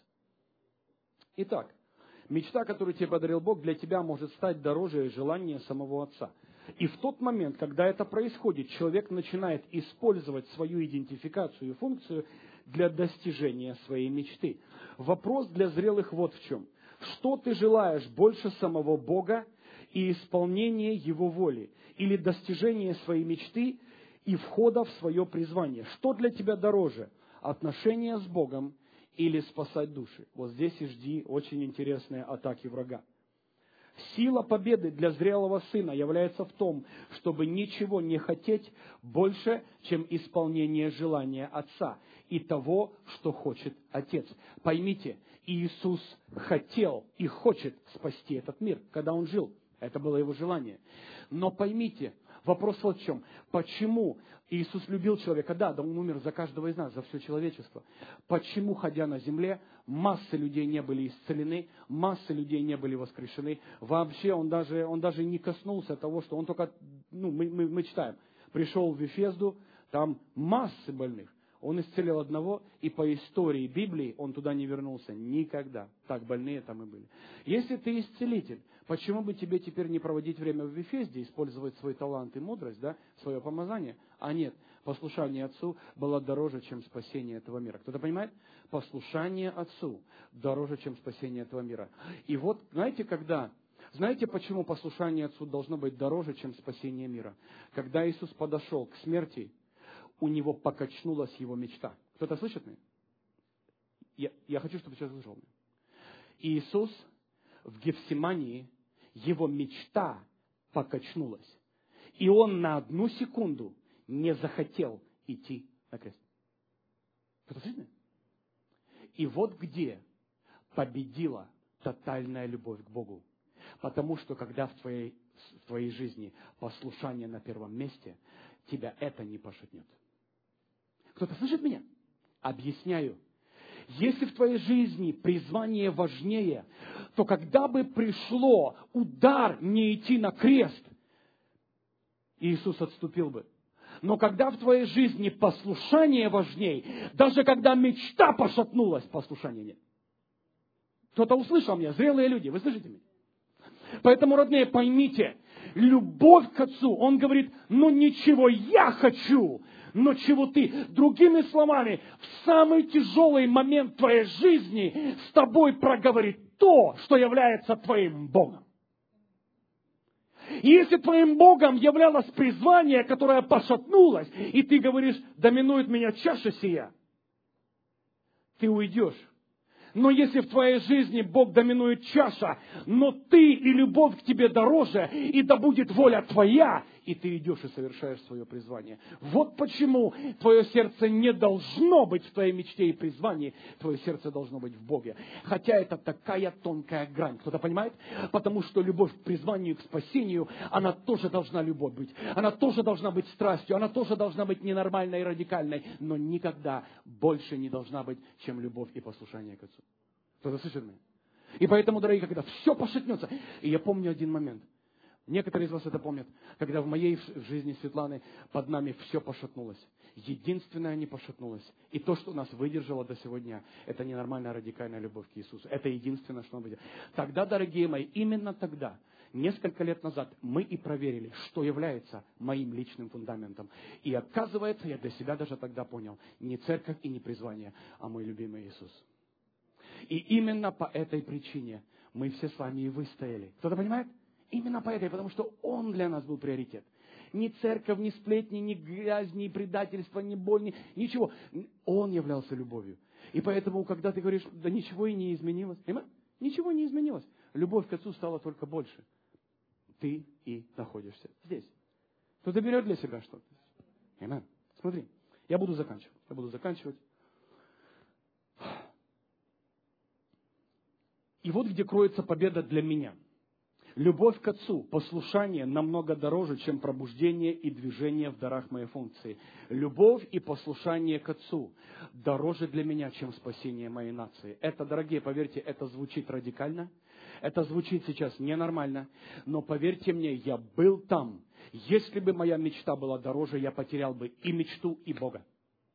Итак, мечта, которую тебе подарил Бог, для тебя может стать дороже желания самого Отца. И в тот момент, когда это происходит, человек начинает использовать свою идентификацию и функцию для достижения своей мечты. Вопрос для зрелых вот в чем. Что ты желаешь больше самого Бога и исполнения Его воли? Или достижения своей мечты и входа в свое призвание? Что для тебя дороже? Отношения с Богом или спасать души? Вот здесь и жди очень интересные атаки врага. Сила победы для зрелого сына является в том, чтобы ничего не хотеть больше, чем исполнение желания Отца и того, что хочет Отец. Поймите, Иисус хотел и хочет спасти этот мир, когда Он жил. Это было Его желание. Но поймите, вопрос вот в чем. Почему Иисус любил человека? Да, да Он умер за каждого из нас, за все человечество. Почему, ходя на земле, массы людей не были исцелены, массы людей не были воскрешены? Вообще Он даже, он даже не коснулся того, что Он только, ну, мы, мы, мы читаем, пришел в Вифезду, там массы больных. Он исцелил одного, и по истории Библии он туда не вернулся никогда. Так больные там и были. Если ты исцелитель, почему бы тебе теперь не проводить время в Вифезде, использовать свой талант и мудрость, да, свое помазание? А нет, послушание Отцу было дороже, чем спасение этого мира. Кто-то понимает? Послушание Отцу дороже, чем спасение этого мира. И вот, знаете, когда... Знаете, почему послушание Отцу должно быть дороже, чем спасение мира? Когда Иисус подошел к смерти, у него покачнулась его мечта. Кто-то слышит меня? Я, я хочу, чтобы сейчас слышал меня. Иисус в Гефсимании, его мечта покачнулась. И он на одну секунду не захотел идти на крест. Кто-то слышит меня? И вот где победила тотальная любовь к Богу. Потому что когда в твоей, в твоей жизни послушание на первом месте, тебя это не пошатнет. Кто-то слышит меня? Объясняю. Если в твоей жизни призвание важнее, то когда бы пришло удар не идти на крест, Иисус отступил бы. Но когда в твоей жизни послушание важней, даже когда мечта пошатнулась, послушания нет. Кто-то услышал меня, зрелые люди, вы слышите меня? Поэтому, родные, поймите, любовь к Отцу, Он говорит, ну ничего я хочу, но чего ты. Другими словами, в самый тяжелый момент твоей жизни с тобой проговорит то, что является твоим Богом. И если твоим Богом являлось призвание, которое пошатнулось, и ты говоришь, доминует меня чаша сия, ты уйдешь. Но если в твоей жизни Бог доминует чаша, но ты и любовь к тебе дороже, и да будет воля твоя, и ты идешь и совершаешь свое призвание. Вот почему твое сердце не должно быть в твоей мечте и призвании, твое сердце должно быть в Боге. Хотя это такая тонкая грань. Кто-то понимает? Потому что любовь к призванию, к спасению, она тоже должна любовь быть. Она тоже должна быть страстью, она тоже должна быть ненормальной и радикальной, но никогда больше не должна быть, чем любовь и послушание к Отцу. Кто-то слышит меня? И поэтому, дорогие, когда все пошатнется, и я помню один момент, некоторые из вас это помнят, когда в моей жизни Светланы под нами все пошатнулось. Единственное не пошатнулось. И то, что нас выдержало до сегодня, это ненормальная радикальная любовь к Иисусу. Это единственное, что нам выдержало. Тогда, дорогие мои, именно тогда, несколько лет назад, мы и проверили, что является моим личным фундаментом. И оказывается, я для себя даже тогда понял, не церковь и не призвание, а мой любимый Иисус. И именно по этой причине мы все с вами и выстояли. Кто-то понимает? Именно по этой, потому что Он для нас был приоритет. Ни церковь, ни сплетни, ни грязь, ни предательство, ни боль, ни, ничего. Он являлся любовью. И поэтому, когда ты говоришь, да ничего и не изменилось, понимаешь? Ничего не изменилось. Любовь к Отцу стала только больше. Ты и находишься здесь. Кто-то берет для себя что-то. Аминь. Смотри, я буду заканчивать. Я буду заканчивать. И вот где кроется победа для меня. Любовь к Отцу, послушание намного дороже, чем пробуждение и движение в дарах моей функции. Любовь и послушание к Отцу дороже для меня, чем спасение моей нации. Это, дорогие, поверьте, это звучит радикально, это звучит сейчас ненормально, но поверьте мне, я был там. Если бы моя мечта была дороже, я потерял бы и мечту, и Бога.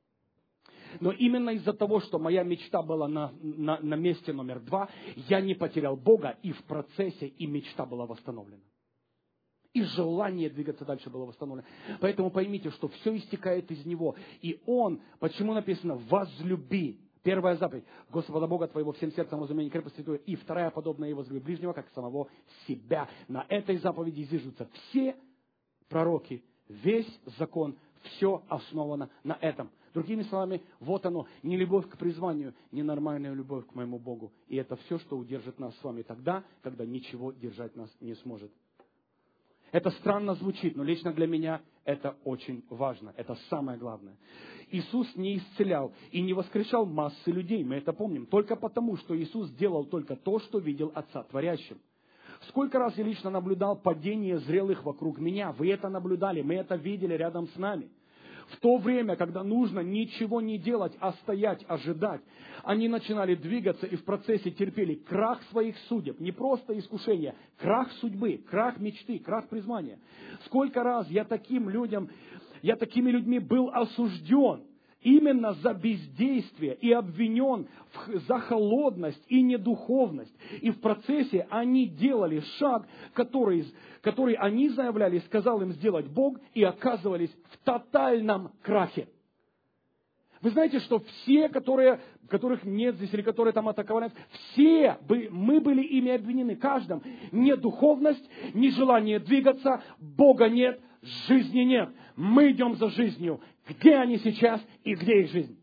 Но именно из-за того, что моя мечта была на, на, на месте номер два, я не потерял Бога, и в процессе и мечта была восстановлена. И желание двигаться дальше было восстановлено. Поэтому поймите, что все истекает из Него. И Он, почему написано «возлюби». Первая заповедь – Господа Бога твоего всем сердцем, разумением, крепости твоей. И вторая, подобная, и возлюби ближнего, как самого себя. На этой заповеди зиждутся все пророки, весь закон, все основано на этом. Другими словами, вот оно, не любовь к призванию, не нормальная любовь к моему Богу. И это все, что удержит нас с вами тогда, когда ничего держать нас не сможет. Это странно звучит, но лично для меня это очень важно. Это самое главное. Иисус не исцелял и не воскрешал массы людей, мы это помним, только потому, что Иисус делал только то, что видел Отца творящим. Сколько раз я лично наблюдал падение зрелых вокруг меня. Вы это наблюдали, мы это видели рядом с нами. В то время, когда нужно ничего не делать, а стоять, ожидать, они начинали двигаться и в процессе терпели крах своих судеб. Не просто искушение, крах судьбы, крах мечты, крах призвания. Сколько раз я таким людям, я такими людьми был осужден именно за бездействие и обвинен в, за холодность и недуховность. И в процессе они делали шаг, который, который они заявляли, сказал им сделать Бог, и оказывались в тотальном крахе. Вы знаете, что все, которые, которых нет здесь, или которые там атаковали, все мы были ими обвинены, каждым. Не духовность, не желание двигаться, Бога нет, жизни нет. Мы идем за жизнью. Где они сейчас и где их жизнь?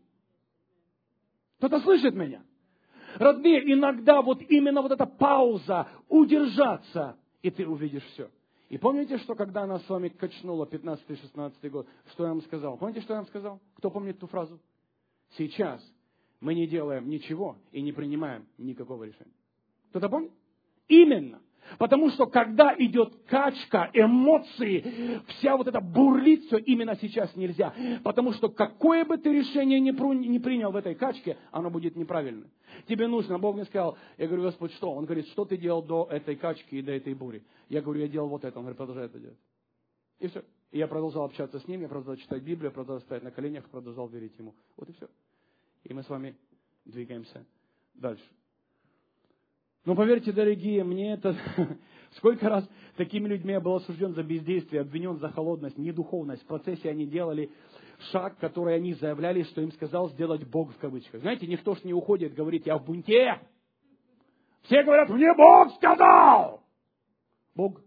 Кто-то слышит меня? Родные, иногда вот именно вот эта пауза, удержаться, и ты увидишь все. И помните, что когда нас с вами качнуло пятнадцатый-шестнадцатый год, что я вам сказал? Помните, что я вам сказал? Кто помнит ту фразу? Сейчас мы не делаем ничего и не принимаем никакого решения. Кто-то помнит? Именно. Потому что когда идет качка, эмоции, вся вот эта бурлит, все именно сейчас нельзя. Потому что какое бы ты решение ни принял в этой качке, оно будет неправильным. Тебе нужно, Бог мне сказал, я говорю, Господь, что? Он говорит, что ты делал до этой качки и до этой бури? Я говорю, я делал вот это. Он говорит, продолжай это делать. И все. И я продолжал общаться с ним, я продолжал читать Библию, я продолжал стоять на коленях, продолжал верить ему. Вот и все. И мы с вами двигаемся дальше. Но поверьте, дорогие, мне это... Сколько раз такими людьми я был осужден за бездействие, обвинен за холодность, недуховность. В процессе они делали шаг, который они заявляли, что им сказал сделать Бог в кавычках. Знаете, никто ж не уходит, говорит, я в бунте. Все говорят, мне Бог сказал. Бог.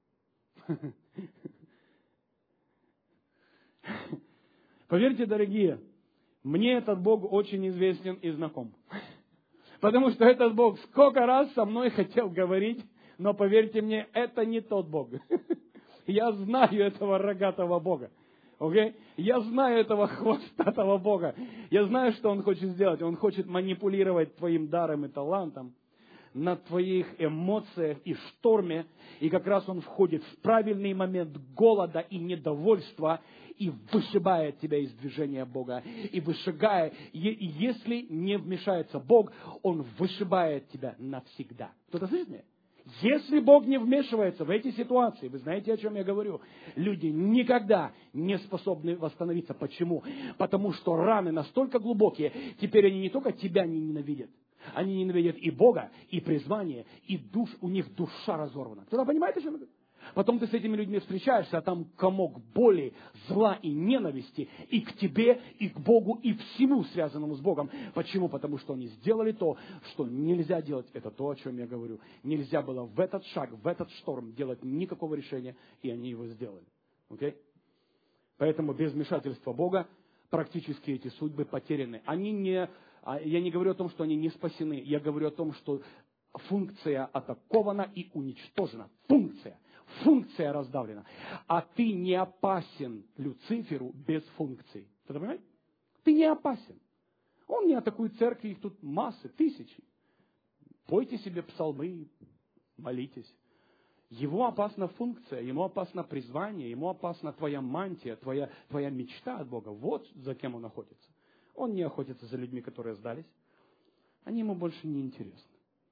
Поверьте, дорогие, мне этот Бог очень известен и знаком. Потому что этот Бог сколько раз со мной хотел говорить, но поверьте мне, это не тот Бог. Я знаю этого рогатого Бога. Okay? Я знаю этого хвостатого Бога. Я знаю, что Он хочет сделать. Он хочет манипулировать твоим даром и талантом на твоих эмоциях и шторме. И как раз Он входит в правильный момент голода и недовольства и вышибает тебя из движения Бога. И вышибая, и если не вмешается Бог, Он вышибает тебя навсегда. Кто-то слышит меня? Если Бог не вмешивается в эти ситуации, вы знаете, о чем я говорю, люди никогда не способны восстановиться. Почему? Потому что раны настолько глубокие, теперь они не только тебя не ненавидят, они ненавидят и Бога, и призвание, и душ, у них душа разорвана. Кто-то понимает, о чем я говорю? Потом ты с этими людьми встречаешься, а там комок боли, зла и ненависти и к тебе, и к Богу, и всему связанному с Богом. Почему? Потому что они сделали то, что нельзя делать. Это то, о чем я говорю. Нельзя было в этот шаг, в этот шторм делать никакого решения, и они его сделали. Okay? Поэтому без вмешательства Бога практически эти судьбы потеряны. Они не, я не говорю о том, что они не спасены. Я говорю о том, что функция атакована и уничтожена. Функция. Функция раздавлена. А ты не опасен Люциферу без функции. Ты понимаешь? Ты не опасен. Он не атакует церкви, их тут массы, тысячи. Пойте себе псалмы, молитесь. Его опасна функция, ему опасно призвание, ему опасна твоя мантия, твоя, твоя мечта от Бога. Вот за кем он охотится. Он не охотится за людьми, которые сдались. Они ему больше не интересны.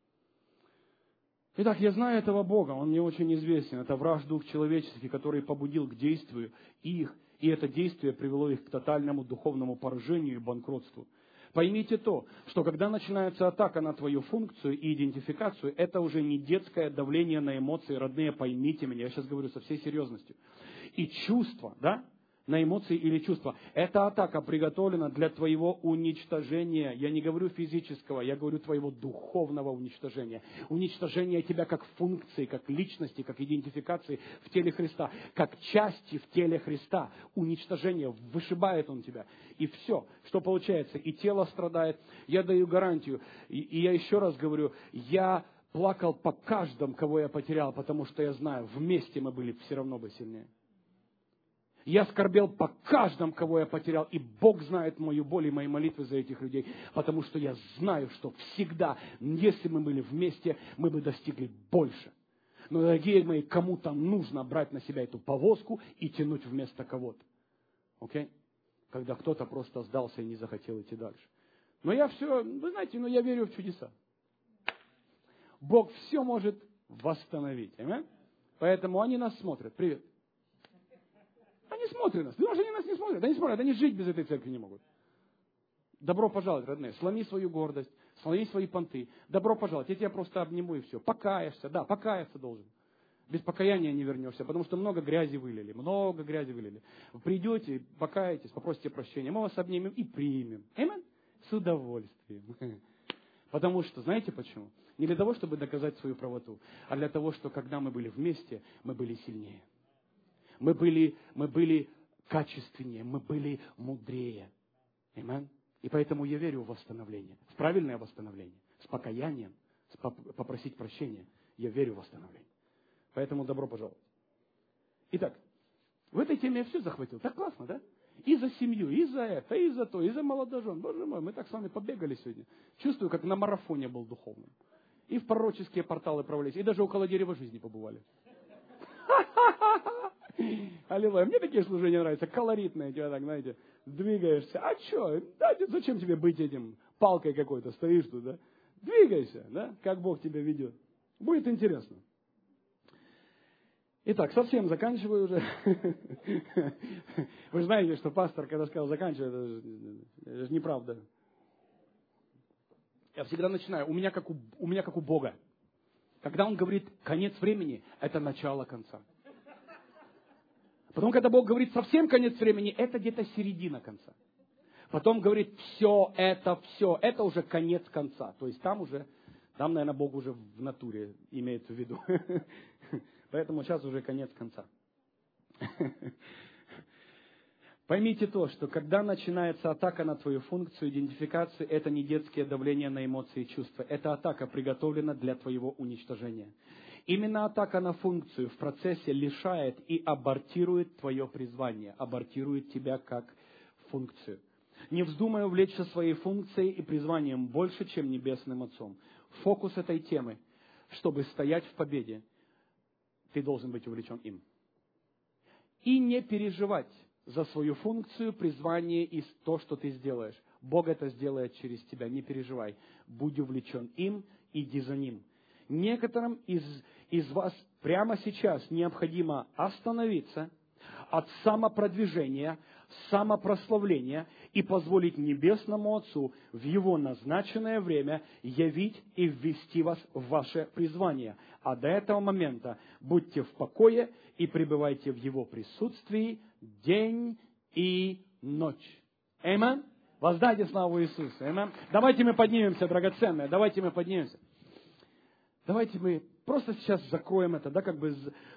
Итак, я знаю этого Бога, Он мне очень известен. Это враг дух человеческий, который побудил к действию их, и это действие привело их к тотальному духовному поражению и банкротству. Поймите то, что когда начинается атака на твою функцию и идентификацию, это уже не детское давление на эмоции, родные, поймите меня, я сейчас говорю со всей серьезностью. И чувства, да? На эмоции или чувства. Эта атака приготовлена для твоего уничтожения. Я не говорю физического, я говорю твоего духовного уничтожения. Уничтожения тебя как функции, как личности, как идентификации в теле Христа, как части в теле Христа. Уничтожение, вышибает Он тебя. И все, что получается, и тело страдает. Я даю гарантию, и, и я еще раз говорю, я плакал по каждому, кого я потерял, потому что я знаю, вместе мы были все равно бы сильнее. Я скорбел по каждому, кого я потерял, и Бог знает мою боль и мои молитвы за этих людей, потому что я знаю, что всегда, если мы были вместе, мы бы достигли больше. Но, дорогие мои, кому-то нужно брать на себя эту повозку и тянуть вместо кого-то. Окей? Когда кто-то просто сдался и не захотел идти дальше. Но я все, вы знаете, но я верю в чудеса. Бог все может восстановить. Аминь? Поэтому они нас смотрят. Привет. Они смотрят нас. Ты думаешь, они нас не смотрят? Они смотрят, они жить без этой церкви не могут. Добро пожаловать, родные. Сломи свою гордость, сломи свои понты. Добро пожаловать. Я тебя просто обниму и все. Покаешься. Да, покаяться должен. Без покаяния не вернешься, потому что много грязи вылили. Много грязи вылили. Вы придете, покаетесь, попросите прощения. Мы вас обнимем и примем. Аминь? С удовольствием. Потому что, знаете почему? Не для того, чтобы доказать свою правоту, а для того, что когда мы были вместе, мы были сильнее. Мы были, мы были качественнее, мы были мудрее. Аминь? И поэтому я верю в восстановление, в правильное восстановление, с покаянием, с попросить прощения. Я верю в восстановление. Поэтому добро пожаловать. Итак, в этой теме я все захватил. Так классно, да? И за семью, и за это, и за то, и за молодожен. Боже мой, мы так с вами побегали сегодня. Чувствую, как на марафоне был духовным. И в пророческие порталы провалились. И даже около дерева жизни побывали. Аллилуйя. Мне такие служения нравятся. Колоритные. Тебя так, знаете, двигаешься. А что? Да, зачем тебе быть этим палкой какой-то? Стоишь тут, да? Двигайся, да? Как Бог тебя ведет. Будет интересно. Итак, совсем заканчиваю уже. Вы знаете, что пастор, когда сказал заканчиваю, это же, это же неправда. Я всегда начинаю, у меня, как у, у меня как у Бога. Когда Он говорит конец времени, это начало конца. Потом, когда Бог говорит совсем конец времени, это где-то середина конца. Потом говорит все это, все, это уже конец конца. То есть там уже, там, наверное, Бог уже в натуре имеется в виду. Поэтому сейчас уже конец конца. Поймите то, что когда начинается атака на твою функцию идентификации, это не детское давление на эмоции и чувства. Это атака приготовлена для твоего уничтожения. Именно атака на функцию в процессе лишает и абортирует твое призвание, абортирует тебя как функцию. Не вздумай увлечься своей функцией и призванием больше, чем небесным Отцом. Фокус этой темы, чтобы стоять в победе, ты должен быть увлечен им. И не переживать за свою функцию, призвание и то, что ты сделаешь. Бог это сделает через тебя, не переживай. Будь увлечен им, иди за ним. Некоторым из, из вас прямо сейчас необходимо остановиться от самопродвижения, самопрославления и позволить Небесному Отцу в Его назначенное время явить и ввести вас в ваше призвание. А до этого момента будьте в покое и пребывайте в Его присутствии день и ночь. Аминь. Воздайте славу Иисусу. Аминь. Давайте мы поднимемся, драгоценные. Давайте мы поднимемся. Давайте мы просто сейчас закроем это, да, как бы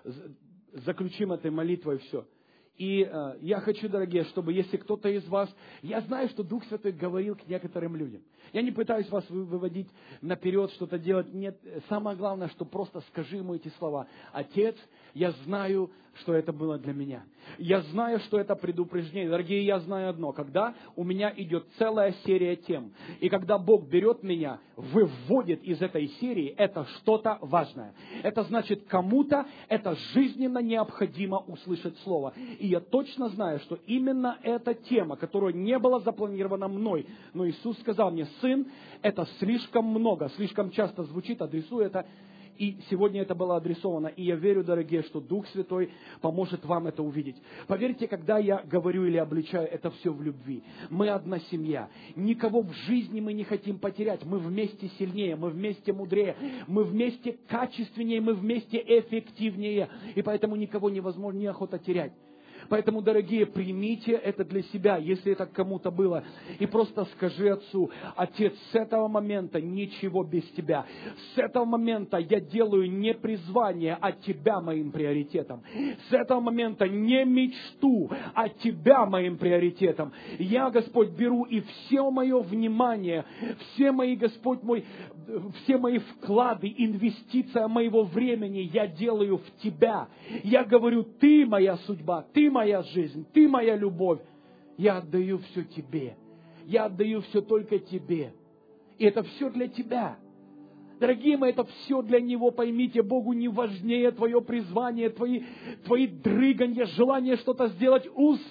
заключим этой молитвой все. И э, я хочу, дорогие, чтобы если кто-то из вас... Я знаю, что Дух Святой говорил к некоторым людям. Я не пытаюсь вас выводить наперед, что-то делать. Нет, самое главное, что просто скажи ему эти слова. Отец, я знаю, что это было для меня. Я знаю, что это предупреждение. Дорогие, я знаю одно. Когда у меня идет целая серия тем, и когда Бог берет меня, выводит из этой серии, это что-то важное. Это значит, кому-то это жизненно необходимо услышать слово. И я точно знаю, что именно эта тема, которая не была запланирована мной, но Иисус сказал мне: сын, это слишком много, слишком часто звучит, адресуя это. И сегодня это было адресовано. И я верю, дорогие, что Дух Святой поможет вам это увидеть. Поверьте, когда я говорю или обличаю, это все в любви. Мы одна семья. Никого в жизни мы не хотим потерять. Мы вместе сильнее, мы вместе мудрее, мы вместе качественнее, мы вместе эффективнее. И поэтому никого невозможно, неохота терять. Поэтому, дорогие, примите это для себя, если это кому-то было. И просто скажи Отцу: Отец, с этого момента ничего без Тебя. С этого момента я делаю не призвание, а Тебя моим приоритетом. С этого момента не мечту, а Тебя моим приоритетом. Я, Господь, беру и все мое внимание, все мои, Господь мой, все мои вклады, инвестиция моего времени я делаю в Тебя. Я говорю: Ты моя судьба, Ты моя жизнь, Ты моя любовь. Я отдаю все Тебе. Я отдаю все только Тебе. И это все для Тебя. Дорогие мои, это все для Него. Поймите, Богу не важнее твое призвание, твои, твои дрыганья, желание что-то сделать.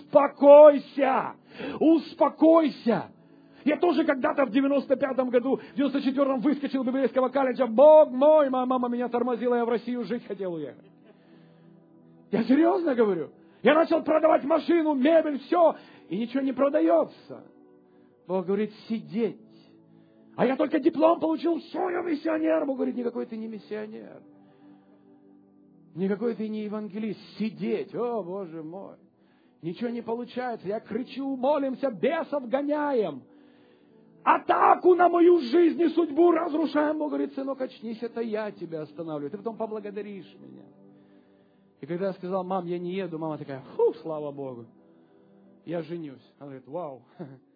Успокойся! Успокойся! Я тоже когда-то в девяносто пятом году, в девяносто четвёртом выскочил из библейского колледжа. Бог мой, моя мама меня тормозила, я в Россию жить хотел уехать. Я серьезно говорю. Я начал продавать машину, мебель, все, и ничего не продается. Бог говорит: сидеть. А я только диплом получил, все, я миссионер. Бог говорит: никакой ты не миссионер. Никакой ты не евангелист. Сидеть. О, Боже мой. Ничего не получается. Я кричу, молимся, бесов гоняем. Атаку на мою жизнь и судьбу разрушаем. Бог говорит: сынок, очнись, это я тебя останавливаю. Ты потом поблагодаришь меня. И когда я сказал: мам, я не еду, мама такая: фу, слава Богу, я женюсь. Она говорит: вау,